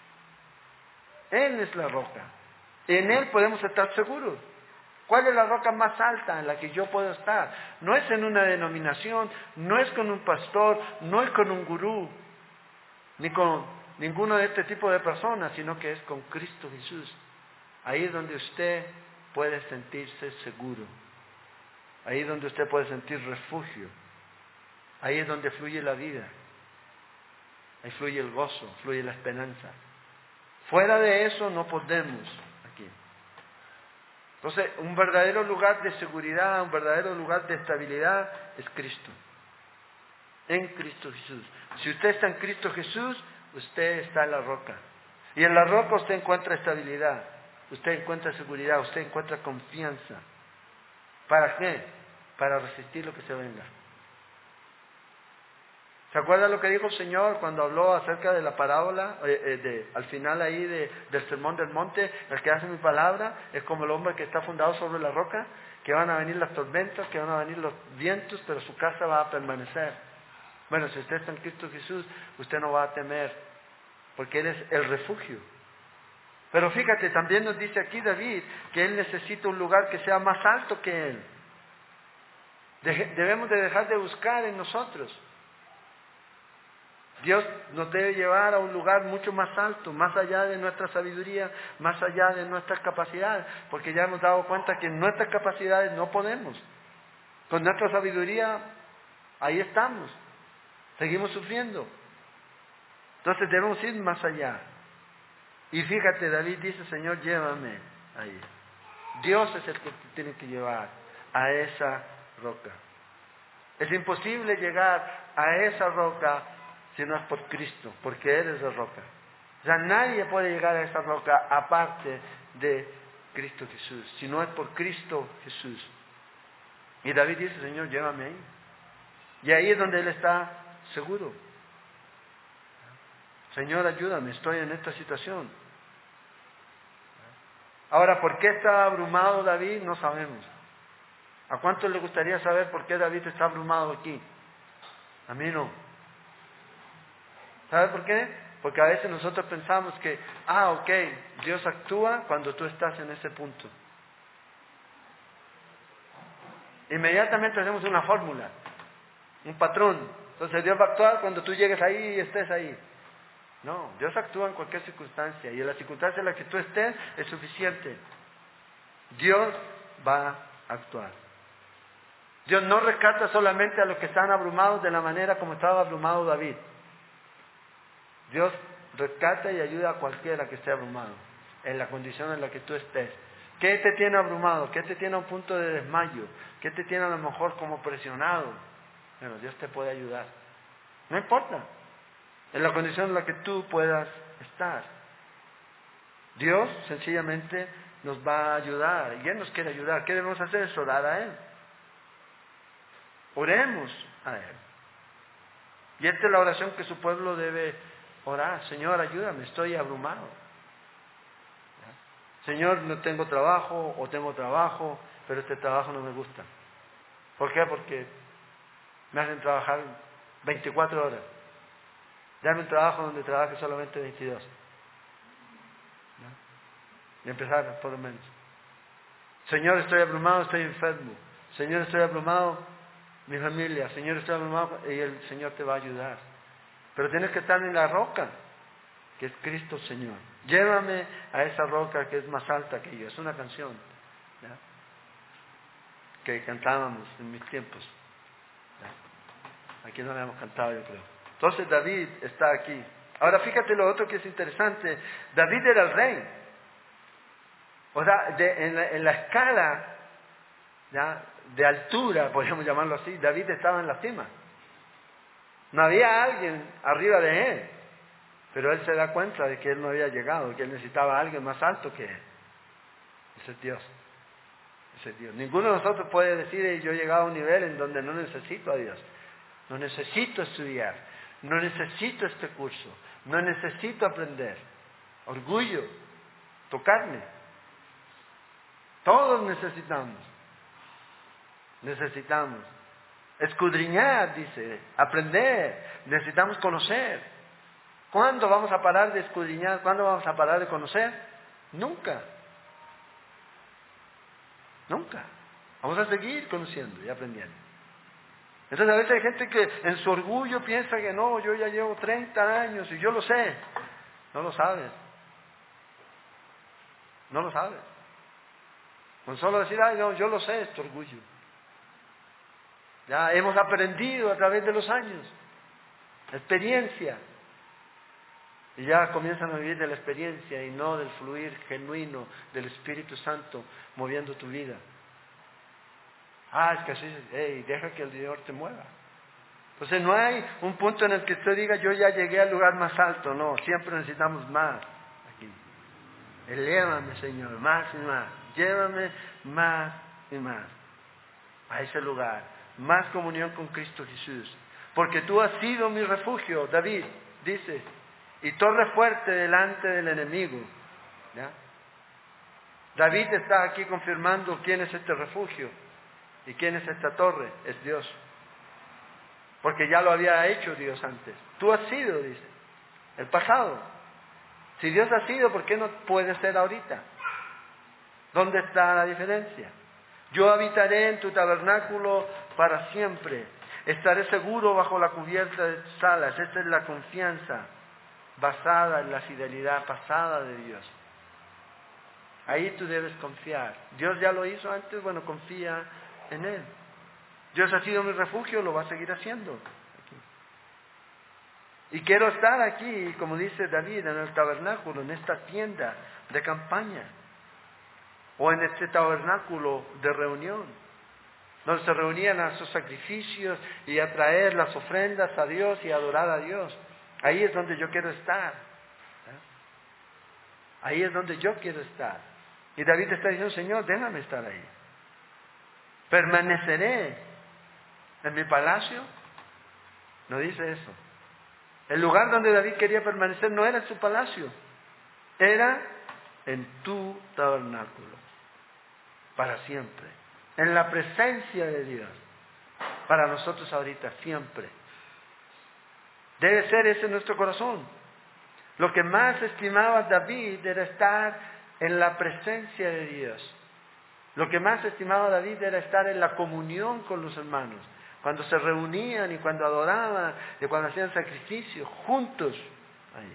S2: Él es la roca. En Él podemos estar seguros. ¿Cuál es la roca más alta en la que yo puedo estar? No es en una denominación, no es con un pastor, no es con un gurú, ni con ninguno de este tipo de personas, sino que es con Cristo Jesús. Ahí es donde usted puede sentirse seguro. Ahí es donde usted puede sentir refugio. Ahí es donde fluye la vida. Ahí fluye el gozo, fluye la esperanza. Fuera de eso no podemos aquí. Entonces, un verdadero lugar de seguridad, un verdadero lugar de estabilidad es Cristo. En Cristo Jesús. Si usted está en Cristo Jesús, usted está en la roca. Y en la roca usted encuentra estabilidad, usted encuentra seguridad, usted encuentra confianza. ¿Para qué? Para resistir lo que se venga. ¿Se acuerda lo que dijo el Señor cuando habló acerca de la parábola, eh, eh, de, al final ahí de, del sermón del monte? El que hace mi palabra es como el hombre que está fundado sobre la roca, que van a venir las tormentas, que van a venir los vientos, pero su casa va a permanecer. Bueno, si usted está en Cristo Jesús, usted no va a temer, porque Él es el refugio. Pero fíjate, también nos dice aquí David que Él necesita un lugar que sea más alto que Él. De, debemos de dejar de buscar en nosotros. Dios nos debe llevar a un lugar mucho más alto, más allá de nuestra sabiduría, más allá de nuestras capacidades, porque ya hemos dado cuenta que en nuestras capacidades no podemos. Con nuestra sabiduría, ahí estamos, seguimos sufriendo. Entonces debemos ir más allá. Y fíjate, David dice, Señor, llévame ahí. Dios es el que te tiene que llevar a esa roca. Es imposible llegar a esa roca si no es por Cristo, porque Él es la roca. O sea, nadie puede llegar a esa roca aparte de Cristo Jesús, si no es por Cristo Jesús. Y David dice, Señor, llévame ahí. Y ahí es donde Él está seguro. Señor, ayúdame, estoy en esta situación. Ahora, ¿por qué está abrumado David? No sabemos. ¿A cuántos le gustaría saber por qué David está abrumado aquí? A mí no. ¿Sabe por qué? Porque a veces nosotros pensamos que, ah, ok, Dios actúa cuando tú estás en ese punto. Inmediatamente hacemos una fórmula, un patrón. Entonces Dios va a actuar cuando tú llegues ahí y estés ahí. No, Dios actúa en cualquier circunstancia, y en la circunstancia en la que tú estés es suficiente. Dios va a actuar. Dios no rescata solamente a los que están abrumados de la manera como estaba abrumado David. Dios rescata y ayuda a cualquiera que esté abrumado, en la condición en la que tú estés. ¿Qué te tiene abrumado? ¿Qué te tiene a un punto de desmayo? ¿Qué te tiene a lo mejor como presionado? Bueno, Dios te puede ayudar. No importa. En la condición en la que tú puedas estar. Dios sencillamente nos va a ayudar. Y Él nos quiere ayudar. ¿Qué debemos hacer? Es orar a Él. Oremos a Él. Y esta es la oración que su pueblo debe orar. Señor, ayúdame, estoy abrumado. Señor, no tengo trabajo o tengo trabajo, pero este trabajo no me gusta. ¿Por qué? Porque me hacen trabajar veinticuatro horas. Dame un trabajo donde trabaje solamente veintidós. ¿No? Y empezar por lo menos. Señor, estoy abrumado, estoy enfermo. Señor, estoy abrumado, mi familia. Señor, estoy abrumado, y el Señor te va a ayudar. Pero tienes que estar en la roca, que es Cristo Señor. Llévame a esa roca que es más alta que yo. Es una canción, ¿ya?, que cantábamos en mis tiempos. ¿Ya? Aquí no la hemos cantado, yo creo. Entonces David está aquí. Ahora fíjate lo otro que es interesante. David era el rey. O sea, de, en, la, en la escala, ¿ya?, de altura, podríamos llamarlo así, David estaba en la cima. No había alguien arriba de él. Pero él se da cuenta de que él no había llegado, que él necesitaba a alguien más alto que él. Ese es Dios. Ese es Dios. Ninguno de nosotros puede decir, yo he llegado a un nivel en donde no necesito a Dios. No necesito estudiar. No necesito este curso. No necesito aprender. Orgullo. Tocarme. Todos necesitamos. Necesitamos. Escudriñar, dice. Aprender. Necesitamos conocer. ¿Cuándo vamos a parar de escudriñar? ¿Cuándo vamos a parar de conocer? Nunca. Nunca. Vamos a seguir conociendo y aprendiendo. Entonces a veces hay gente que en su orgullo piensa que no, yo ya llevo treinta años y yo lo sé. No lo sabes. No lo sabes. Con solo decir, ay no, yo lo sé, es tu orgullo. Ya hemos aprendido a través de los años. Experiencia. Y ya comienzan a vivir de la experiencia y no del fluir genuino del Espíritu Santo moviendo tu vida. Ah, es que así, hey, deja que el Señor te mueva. Entonces no hay un punto en el que usted diga, yo ya llegué al lugar más alto. No, siempre necesitamos más aquí. Elévame, Señor, más y más. Llévame más y más a ese lugar. Más comunión con Cristo Jesús. Porque tú has sido mi refugio, David dice, y torre fuerte delante del enemigo. ¿Ya? David está aquí confirmando quién es este refugio y quién es esta torre. Es Dios. Porque ya lo había hecho Dios antes. Tú has sido, dice, el pasado. Si Dios ha sido, ¿por qué no puede ser ahorita? ¿Dónde está la diferencia? Yo habitaré en tu tabernáculo para siempre. Estaré seguro bajo la cubierta de tus alas. Esta es la confianza basada en la fidelidad pasada de Dios. Ahí tú debes confiar. Dios ya lo hizo antes, bueno, confía en Él. Dios ha sido mi refugio, lo va a seguir haciendo. Aquí. Y quiero estar aquí, como dice David, en el tabernáculo, en esta tienda de campaña, o en este tabernáculo de reunión, donde se reunían a sus sacrificios y a traer las ofrendas a Dios y a adorar a Dios. Ahí es donde yo quiero estar. ¿Eh? Ahí es donde yo quiero estar. Y David está diciendo, Señor, déjame estar ahí. Permaneceré en mi palacio. No dice eso. El lugar donde David quería permanecer no era en su palacio. Era en tu tabernáculo. Para siempre. En la presencia de Dios. Para nosotros ahorita, siempre. Debe ser ese nuestro corazón. Lo que más estimaba David era estar en la presencia de Dios. Lo que más estimaba David era estar en la comunión con los hermanos, cuando se reunían y cuando adoraban y cuando hacían sacrificios juntos. Ahí.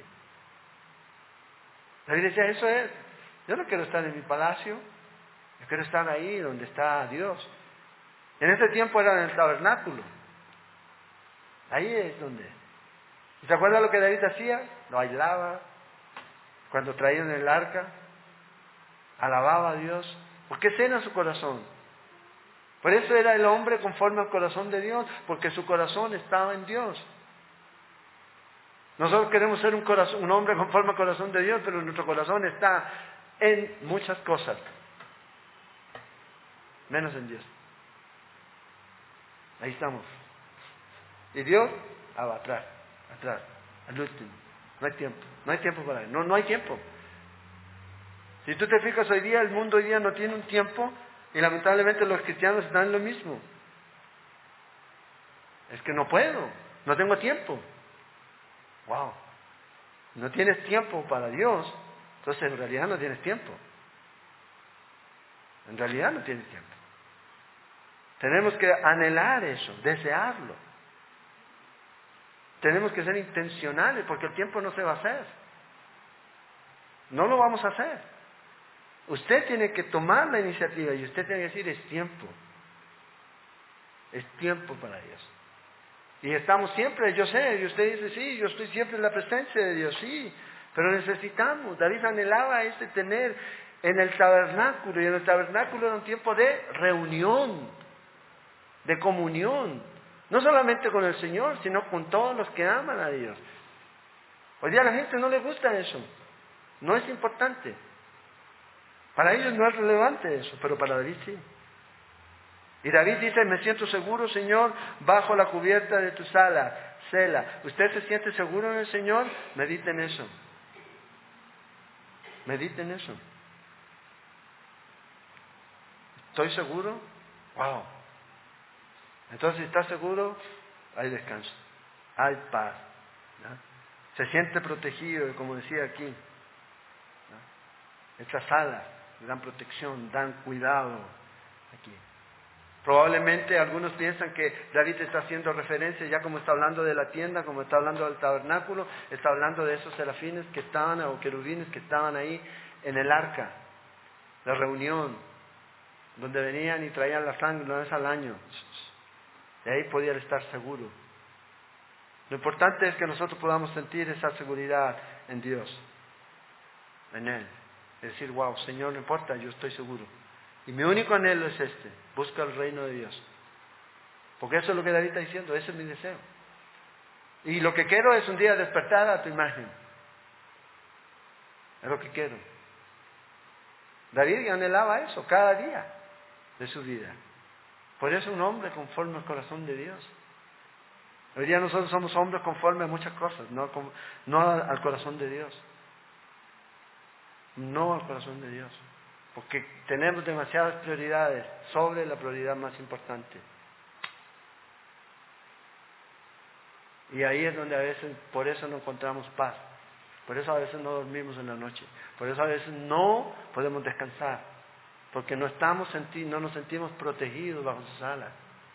S2: David decía, eso es, yo no quiero estar en mi palacio, yo quiero estar ahí donde está Dios. En ese tiempo era en el tabernáculo. Ahí es donde. ¿Y se acuerdan lo que David hacía? Lo bailaba. Cuando traían el arca, alababa a Dios. Porque ese era su corazón. Por eso era el hombre conforme al corazón de Dios, porque su corazón estaba en Dios. Nosotros queremos ser un, corazón, un hombre conforme al corazón de Dios, pero nuestro corazón está en muchas cosas, menos en Dios. Ahí estamos. Y Dios, ah, va atrás, atrás, al último. No hay tiempo, no hay tiempo para él, no, no hay tiempo. Si tú te fijas hoy día, el mundo hoy día no tiene un tiempo y lamentablemente los cristianos están en lo mismo. Es que no puedo, no tengo tiempo. Wow, no tienes tiempo para Dios, entonces en realidad no tienes tiempo. En realidad no tienes tiempo. Tenemos que anhelar eso, desearlo. Tenemos que ser intencionales porque el tiempo no se va a hacer. No lo vamos a hacer. Usted tiene que tomar la iniciativa y usted tiene que decir, es tiempo. Es tiempo para Dios. Y estamos siempre, yo sé, y usted dice, sí, yo estoy siempre en la presencia de Dios, sí, pero necesitamos. David anhelaba este tener en el tabernáculo, y en el tabernáculo era un tiempo de reunión, de comunión, no solamente con el Señor, sino con todos los que aman a Dios. Hoy día a la gente no le gusta eso, no es importante. Para ellos no es relevante eso, pero para David sí. Y David dice, me siento seguro, Señor, bajo la cubierta de tu sala, Sela. ¿Usted se siente seguro en el Señor? Medite en eso. Medite en eso. ¿Estoy seguro? Wow. Entonces, si está seguro, hay descanso, hay paz, ¿no? Se siente protegido, como decía aquí, ¿no? Estas salas le dan protección, dan cuidado aquí. Probablemente algunos piensan que David está haciendo referencia, ya como está hablando de la tienda, como está hablando del tabernáculo, está hablando de esos serafines que estaban, o querubines que estaban ahí en el arca, la reunión, donde venían y traían la sangre una vez al año. Y ahí podía estar seguro. Lo importante es que nosotros podamos sentir esa seguridad en Dios, en Él. Es decir, wow, Señor, no importa, yo estoy seguro. Y mi único anhelo es este, busca el reino de Dios. Porque eso es lo que David está diciendo, ese es mi deseo. Y lo que quiero es un día despertar a tu imagen. Es lo que quiero. David anhelaba eso cada día de su vida. Por eso un hombre conforme al corazón de Dios. Hoy día nosotros somos hombres conforme a muchas cosas, no, no al corazón de Dios. No al corazón de Dios. Porque tenemos demasiadas prioridades sobre la prioridad más importante. Y ahí es donde a veces, por eso no encontramos paz. Por eso a veces no dormimos en la noche. Por eso a veces no podemos descansar. Porque no, estamos senti- no nos sentimos protegidos bajo sus alas.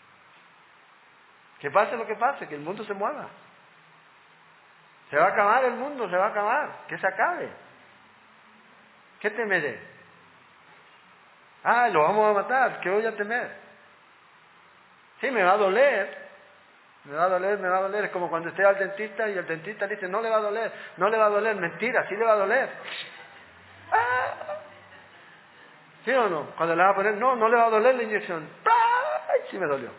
S2: Que pase lo que pase, que el mundo se mueva. Se va a acabar el mundo, se va a acabar. Que se acabe. ¿Qué temeré? Ah, lo vamos a matar, ¿qué voy a temer? Sí, me va a doler. Me va a doler, me va a doler. Es como cuando esté al dentista y el dentista dice, no le va a doler, no le va a doler. Mentira, sí le va a doler. ¡Ah! ¿Sí o no? Cuando le va a poner, no, no le va a doler la inyección. ¡Ay! Sí me dolió.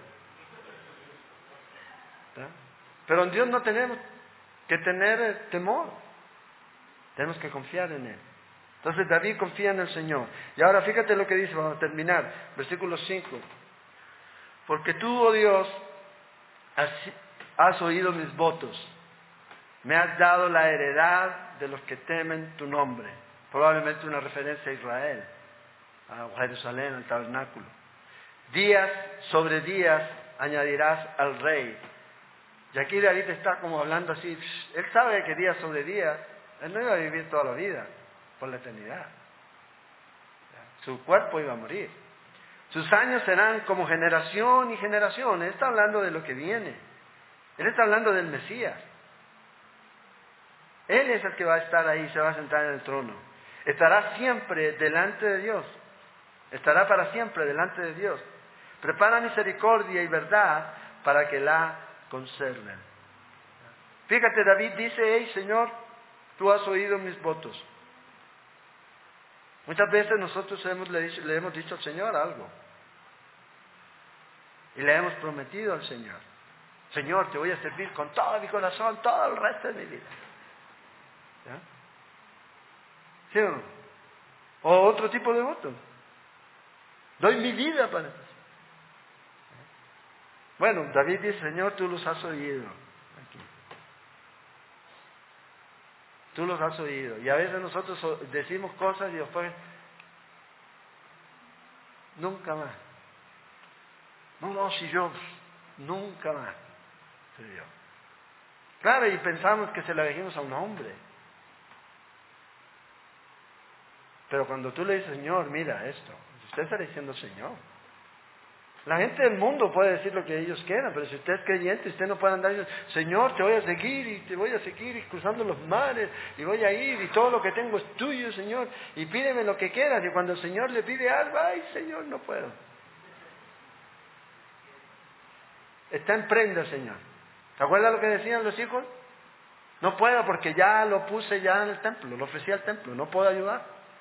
S2: ¿Ah? Pero en Dios no tenemos que tener temor. Tenemos que confiar en Él. Entonces David confía en el Señor. Y ahora fíjate lo que dice, vamos a terminar. Versículo cinco. Porque tú, oh Dios, has, has oído mis votos. Me has dado la heredad de los que temen tu nombre. Probablemente una referencia a Israel, a Jerusalén, al tabernáculo. Días sobre días añadirás al rey. Y aquí David está como hablando así. Él sabe que días sobre días, él no iba a vivir toda la vida, por la eternidad. Su cuerpo iba a morir. Sus años serán como generación y generación. Él está hablando de lo que viene. Él está hablando del Mesías. Él es el que va a estar ahí, se va a sentar en el trono. Estará siempre delante de Dios. Estará para siempre delante de Dios. Prepara misericordia y verdad para que la conserven. Fíjate, David dice, hey Señor, tú has oído mis votos. Muchas veces nosotros hemos, le, dicho, le hemos dicho al Señor algo. Y le hemos prometido al Señor. Señor, te voy a servir con todo mi corazón, todo el resto de mi vida. ¿Ya? ¿Sí o no? O otro tipo de voto. Doy mi vida para ti. Bueno, David dice, Señor, tú los has oído. Aquí. Tú los has oído. Y a veces nosotros decimos cosas y después, nunca más. No, no, si yo, nunca más. Yo. Claro, y pensamos que se la dijimos a un hombre. Pero cuando tú le dices, Señor, mira esto, usted está diciendo Señor. La gente del mundo puede decir lo que ellos quieran, pero si usted es creyente, usted no puede andar diciendo, Señor, te voy a seguir y te voy a seguir y cruzando los mares y voy a ir y todo lo que tengo es tuyo, Señor, y pídeme lo que quieras. Y cuando el Señor le pide algo, ay, Señor, no puedo. Está en prenda, Señor. ¿Te acuerdas lo que decían los hijos? No puedo porque ya lo puse ya en el templo, lo ofrecí al templo, no puedo ayudar.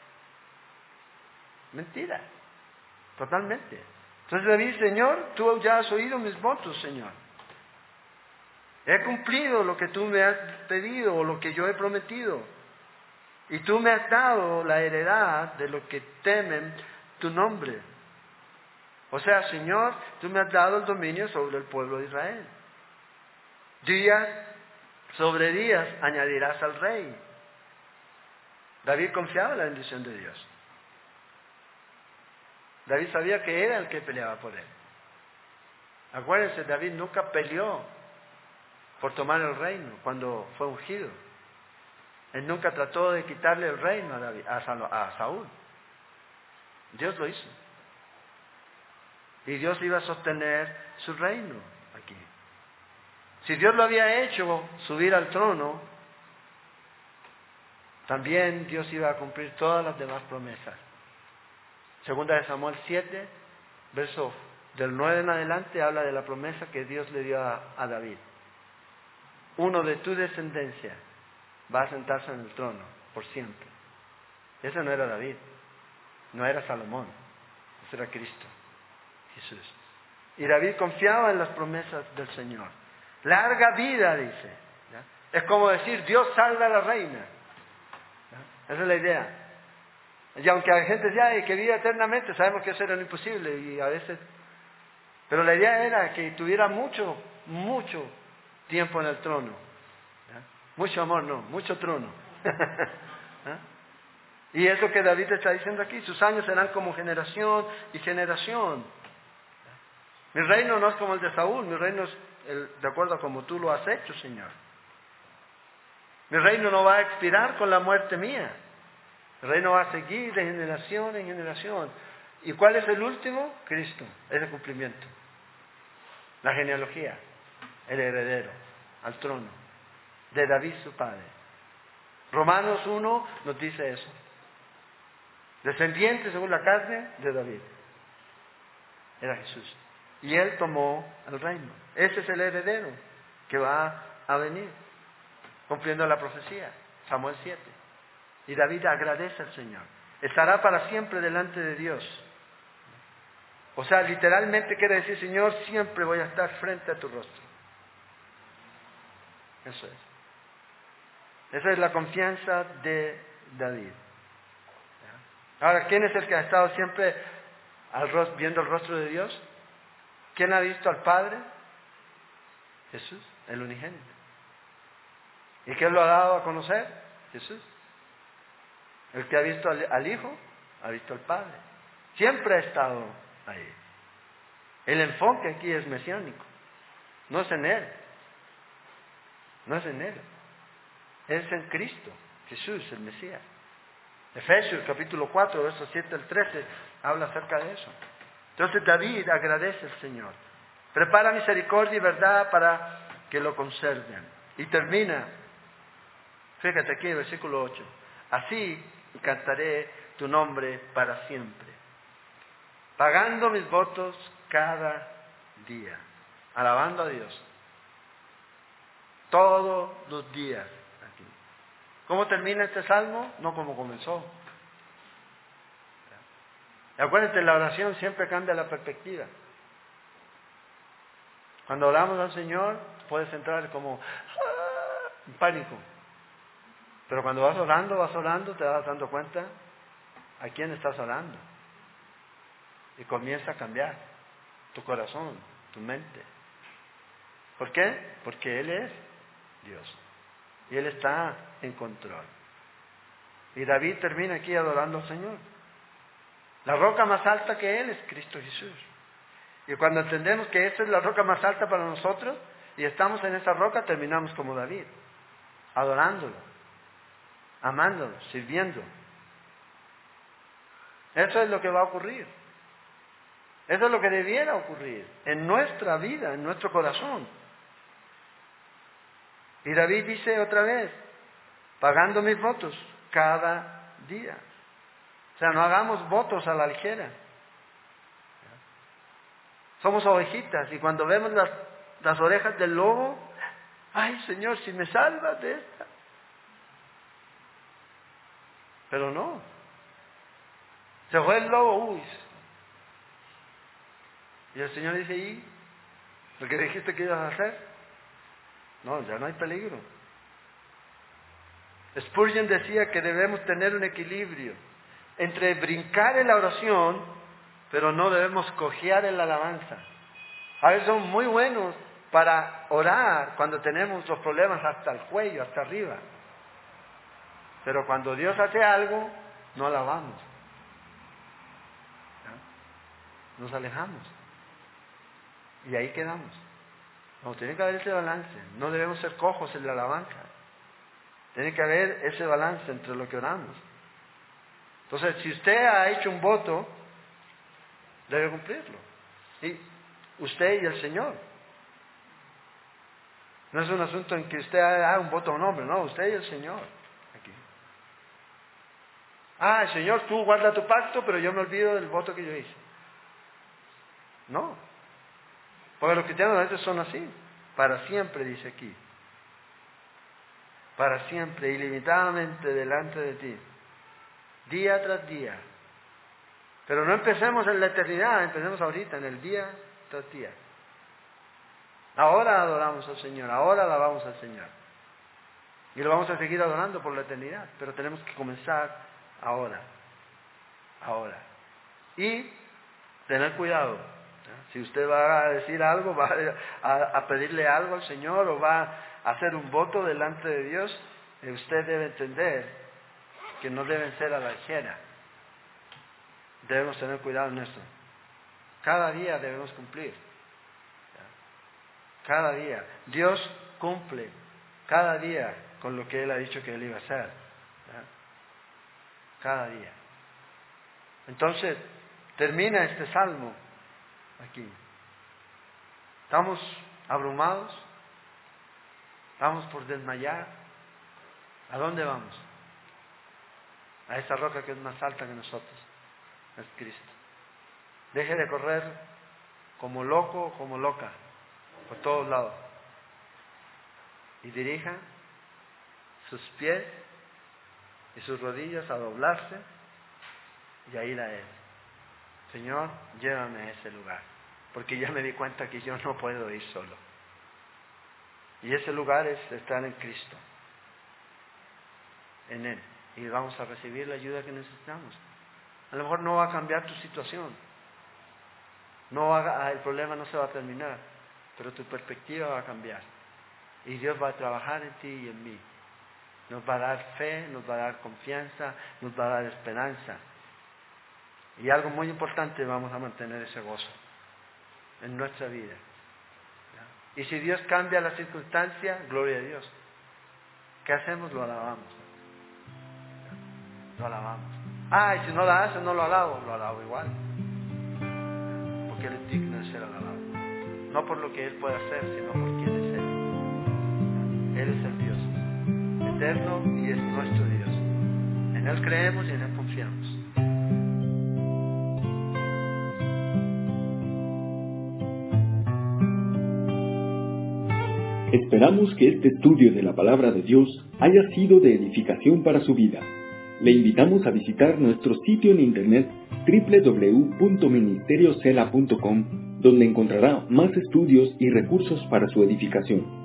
S2: Mentira, totalmente. Entonces le dije, Señor, tú ya has oído mis votos, Señor. He cumplido lo que tú me has pedido o lo que yo he prometido. Y tú me has dado la heredad de los que temen tu nombre. O sea, Señor, tú me has dado el dominio sobre el pueblo de Israel. Días sobre días añadirás al rey. David confiaba en la bendición de Dios. David sabía que era el que peleaba por él. Acuérdense, David nunca peleó por tomar el reino cuando fue ungido. Él nunca trató de quitarle el reino a, David, a Saúl. Dios lo hizo. Y Dios iba a sostener su reino aquí. Si Dios lo había hecho subir al trono, también Dios iba a cumplir todas las demás promesas. Segunda de Samuel siete, verso del nueve en adelante, habla de la promesa que Dios le dio a, a David. Uno de tu descendencia va a sentarse en el trono por siempre. Ese no era David, no era Salomón, ese era Cristo, Jesús. Y David confiaba en las promesas del Señor. Larga vida, dice. ¿Ya? Es como decir, Dios salva a la reina. ¿Ya? Esa es la idea. Y aunque la gente decía que viva eternamente, sabemos que eso era lo imposible y a veces... Pero la idea era que tuviera mucho, mucho tiempo en el trono. ¿Ya? Mucho amor, no, mucho trono. ¿Ya? Y eso que David está diciendo aquí, sus años serán como generación y generación. ¿Ya? Mi reino no es como el de Saúl, mi reino es el, de acuerdo a como tú lo has hecho, Señor. Mi reino no va a expirar con la muerte mía. El reino va a seguir de generación en generación. ¿Y cuál es el último? Cristo. Es el cumplimiento. La genealogía. El heredero. Al trono. De David su padre. Romanos uno nos dice eso. Descendiente según la carne de David. Era Jesús. Y él tomó el reino. Ese es el heredero que va a venir. Cumpliendo la profecía. Samuel siete. Y David agradece al Señor. Estará para siempre delante de Dios. O sea, literalmente quiere decir, Señor, siempre voy a estar frente a tu rostro. Eso es. Esa es la confianza de David. Ahora, ¿quién es el que ha estado siempre al rostro, viendo el rostro de Dios? ¿Quién ha visto al Padre? Jesús, el unigénito. ¿Y quién lo ha dado a conocer? Jesús. El que ha visto al, al Hijo, ha visto al Padre. Siempre ha estado ahí. El enfoque aquí es mesiánico. No es en Él. No es en Él. Es en Cristo, Jesús, el Mesías. Efesios capítulo cuatro, versos siete al trece, habla acerca de eso. Entonces David agradece al Señor. Prepara misericordia y verdad para que lo conserven. Y termina, fíjate aquí el versículo ocho. Así cantaré tu nombre para siempre, pagando mis votos cada día, alabando a Dios todos los días. Aquí. ¿Cómo termina este salmo? No como comenzó. Acuérdense, la oración siempre cambia la perspectiva. Cuando oramos al Señor, puedes entrar como ¡ah! en pánico. Pero cuando vas orando, vas orando, te vas dando cuenta a quién estás orando. Y comienza a cambiar tu corazón, tu mente. ¿Por qué? Porque Él es Dios. Y Él está en control. Y David termina aquí adorando al Señor. La roca más alta que Él es Cristo Jesús. Y cuando entendemos que esa es la roca más alta para nosotros, y estamos en esa roca, terminamos como David, adorándolo, amándolo, sirviendo. Eso es lo que va a ocurrir. Eso es lo que debiera ocurrir en nuestra vida, en nuestro corazón. Y David dice otra vez, pagando mis votos cada día. O sea, no hagamos votos a la ligera. Somos ovejitas y cuando vemos las, las orejas del lobo, ay Señor, si me salvas de esta. Pero no. Se fue el lobo, uy. Y el Señor dice, ¿y lo que dijiste que ibas a hacer? No, ya no hay peligro. Spurgeon decía que debemos tener un equilibrio entre brincar en la oración, pero no debemos cojear en la alabanza. A veces son muy buenos para orar cuando tenemos los problemas hasta el cuello, hasta arriba. Pero cuando Dios hace algo, no alabamos. ¿No? Nos alejamos. Y ahí quedamos. No, tiene que haber ese balance. No debemos ser cojos en la alabanza. Tiene que haber ese balance entre lo que oramos. Entonces, si usted ha hecho un voto, debe cumplirlo. Y usted y el Señor. No es un asunto en que usted haga un voto a un hombre, no, usted y el Señor. Aquí. Ah, Señor, tú guarda tu pacto, pero yo me olvido del voto que yo hice. No. Porque los cristianos a veces son así. Para siempre, dice aquí. Para siempre, ilimitadamente delante de ti. Día tras día. Pero no empecemos en la eternidad, empecemos ahorita, en el día tras día. Ahora adoramos al Señor, ahora alabamos al Señor. Y lo vamos a seguir adorando por la eternidad, pero tenemos que comenzar ahora. Ahora. Y tener cuidado. Si usted va a decir algo, va a, a pedirle algo al Señor o va a hacer un voto delante de Dios, usted debe entender que no deben ser a la ligera. Debemos tener cuidado en esto. Cada día debemos cumplir. Cada día. Dios cumple cada día con lo que Él ha dicho que Él iba a hacer. Cada día. Entonces, termina este salmo aquí. Estamos abrumados. Estamos por desmayar. ¿A dónde vamos? A esa roca que es más alta que nosotros. Es Cristo. Deje de correr como loco o como loca por todos lados. Y dirija sus pies y sus rodillas a doblarse y a ir a Él. Señor, llévame a ese lugar. Porque ya me di cuenta que yo no puedo ir solo. Y ese lugar es estar en Cristo. En Él. Y vamos a recibir la ayuda que necesitamos. A lo mejor no va a cambiar tu situación. No va a, el problema no se va a terminar. Pero tu perspectiva va a cambiar. Y Dios va a trabajar en ti y en mí. Nos va a dar fe, nos va a dar confianza, nos va a dar esperanza. Y algo muy importante, vamos a mantener ese gozo en nuestra vida. Y si Dios cambia la circunstancia, gloria a Dios. ¿Qué hacemos? Lo alabamos. Lo alabamos. Ah, y si no la hace, no lo alabo, lo alabo igual. porque Él es digno de ser alabado. No por lo que Él puede hacer, sino por quién es Él. Él es el Dios eterno y es nuestro Dios. En Él creemos y en Él confiamos.
S1: Esperamos que este estudio de la Palabra de Dios haya sido de edificación para su vida. Le invitamos a visitar nuestro sitio en internet doble u doble u doble u punto ministerio cela punto com, donde encontrará más estudios y recursos para su edificación.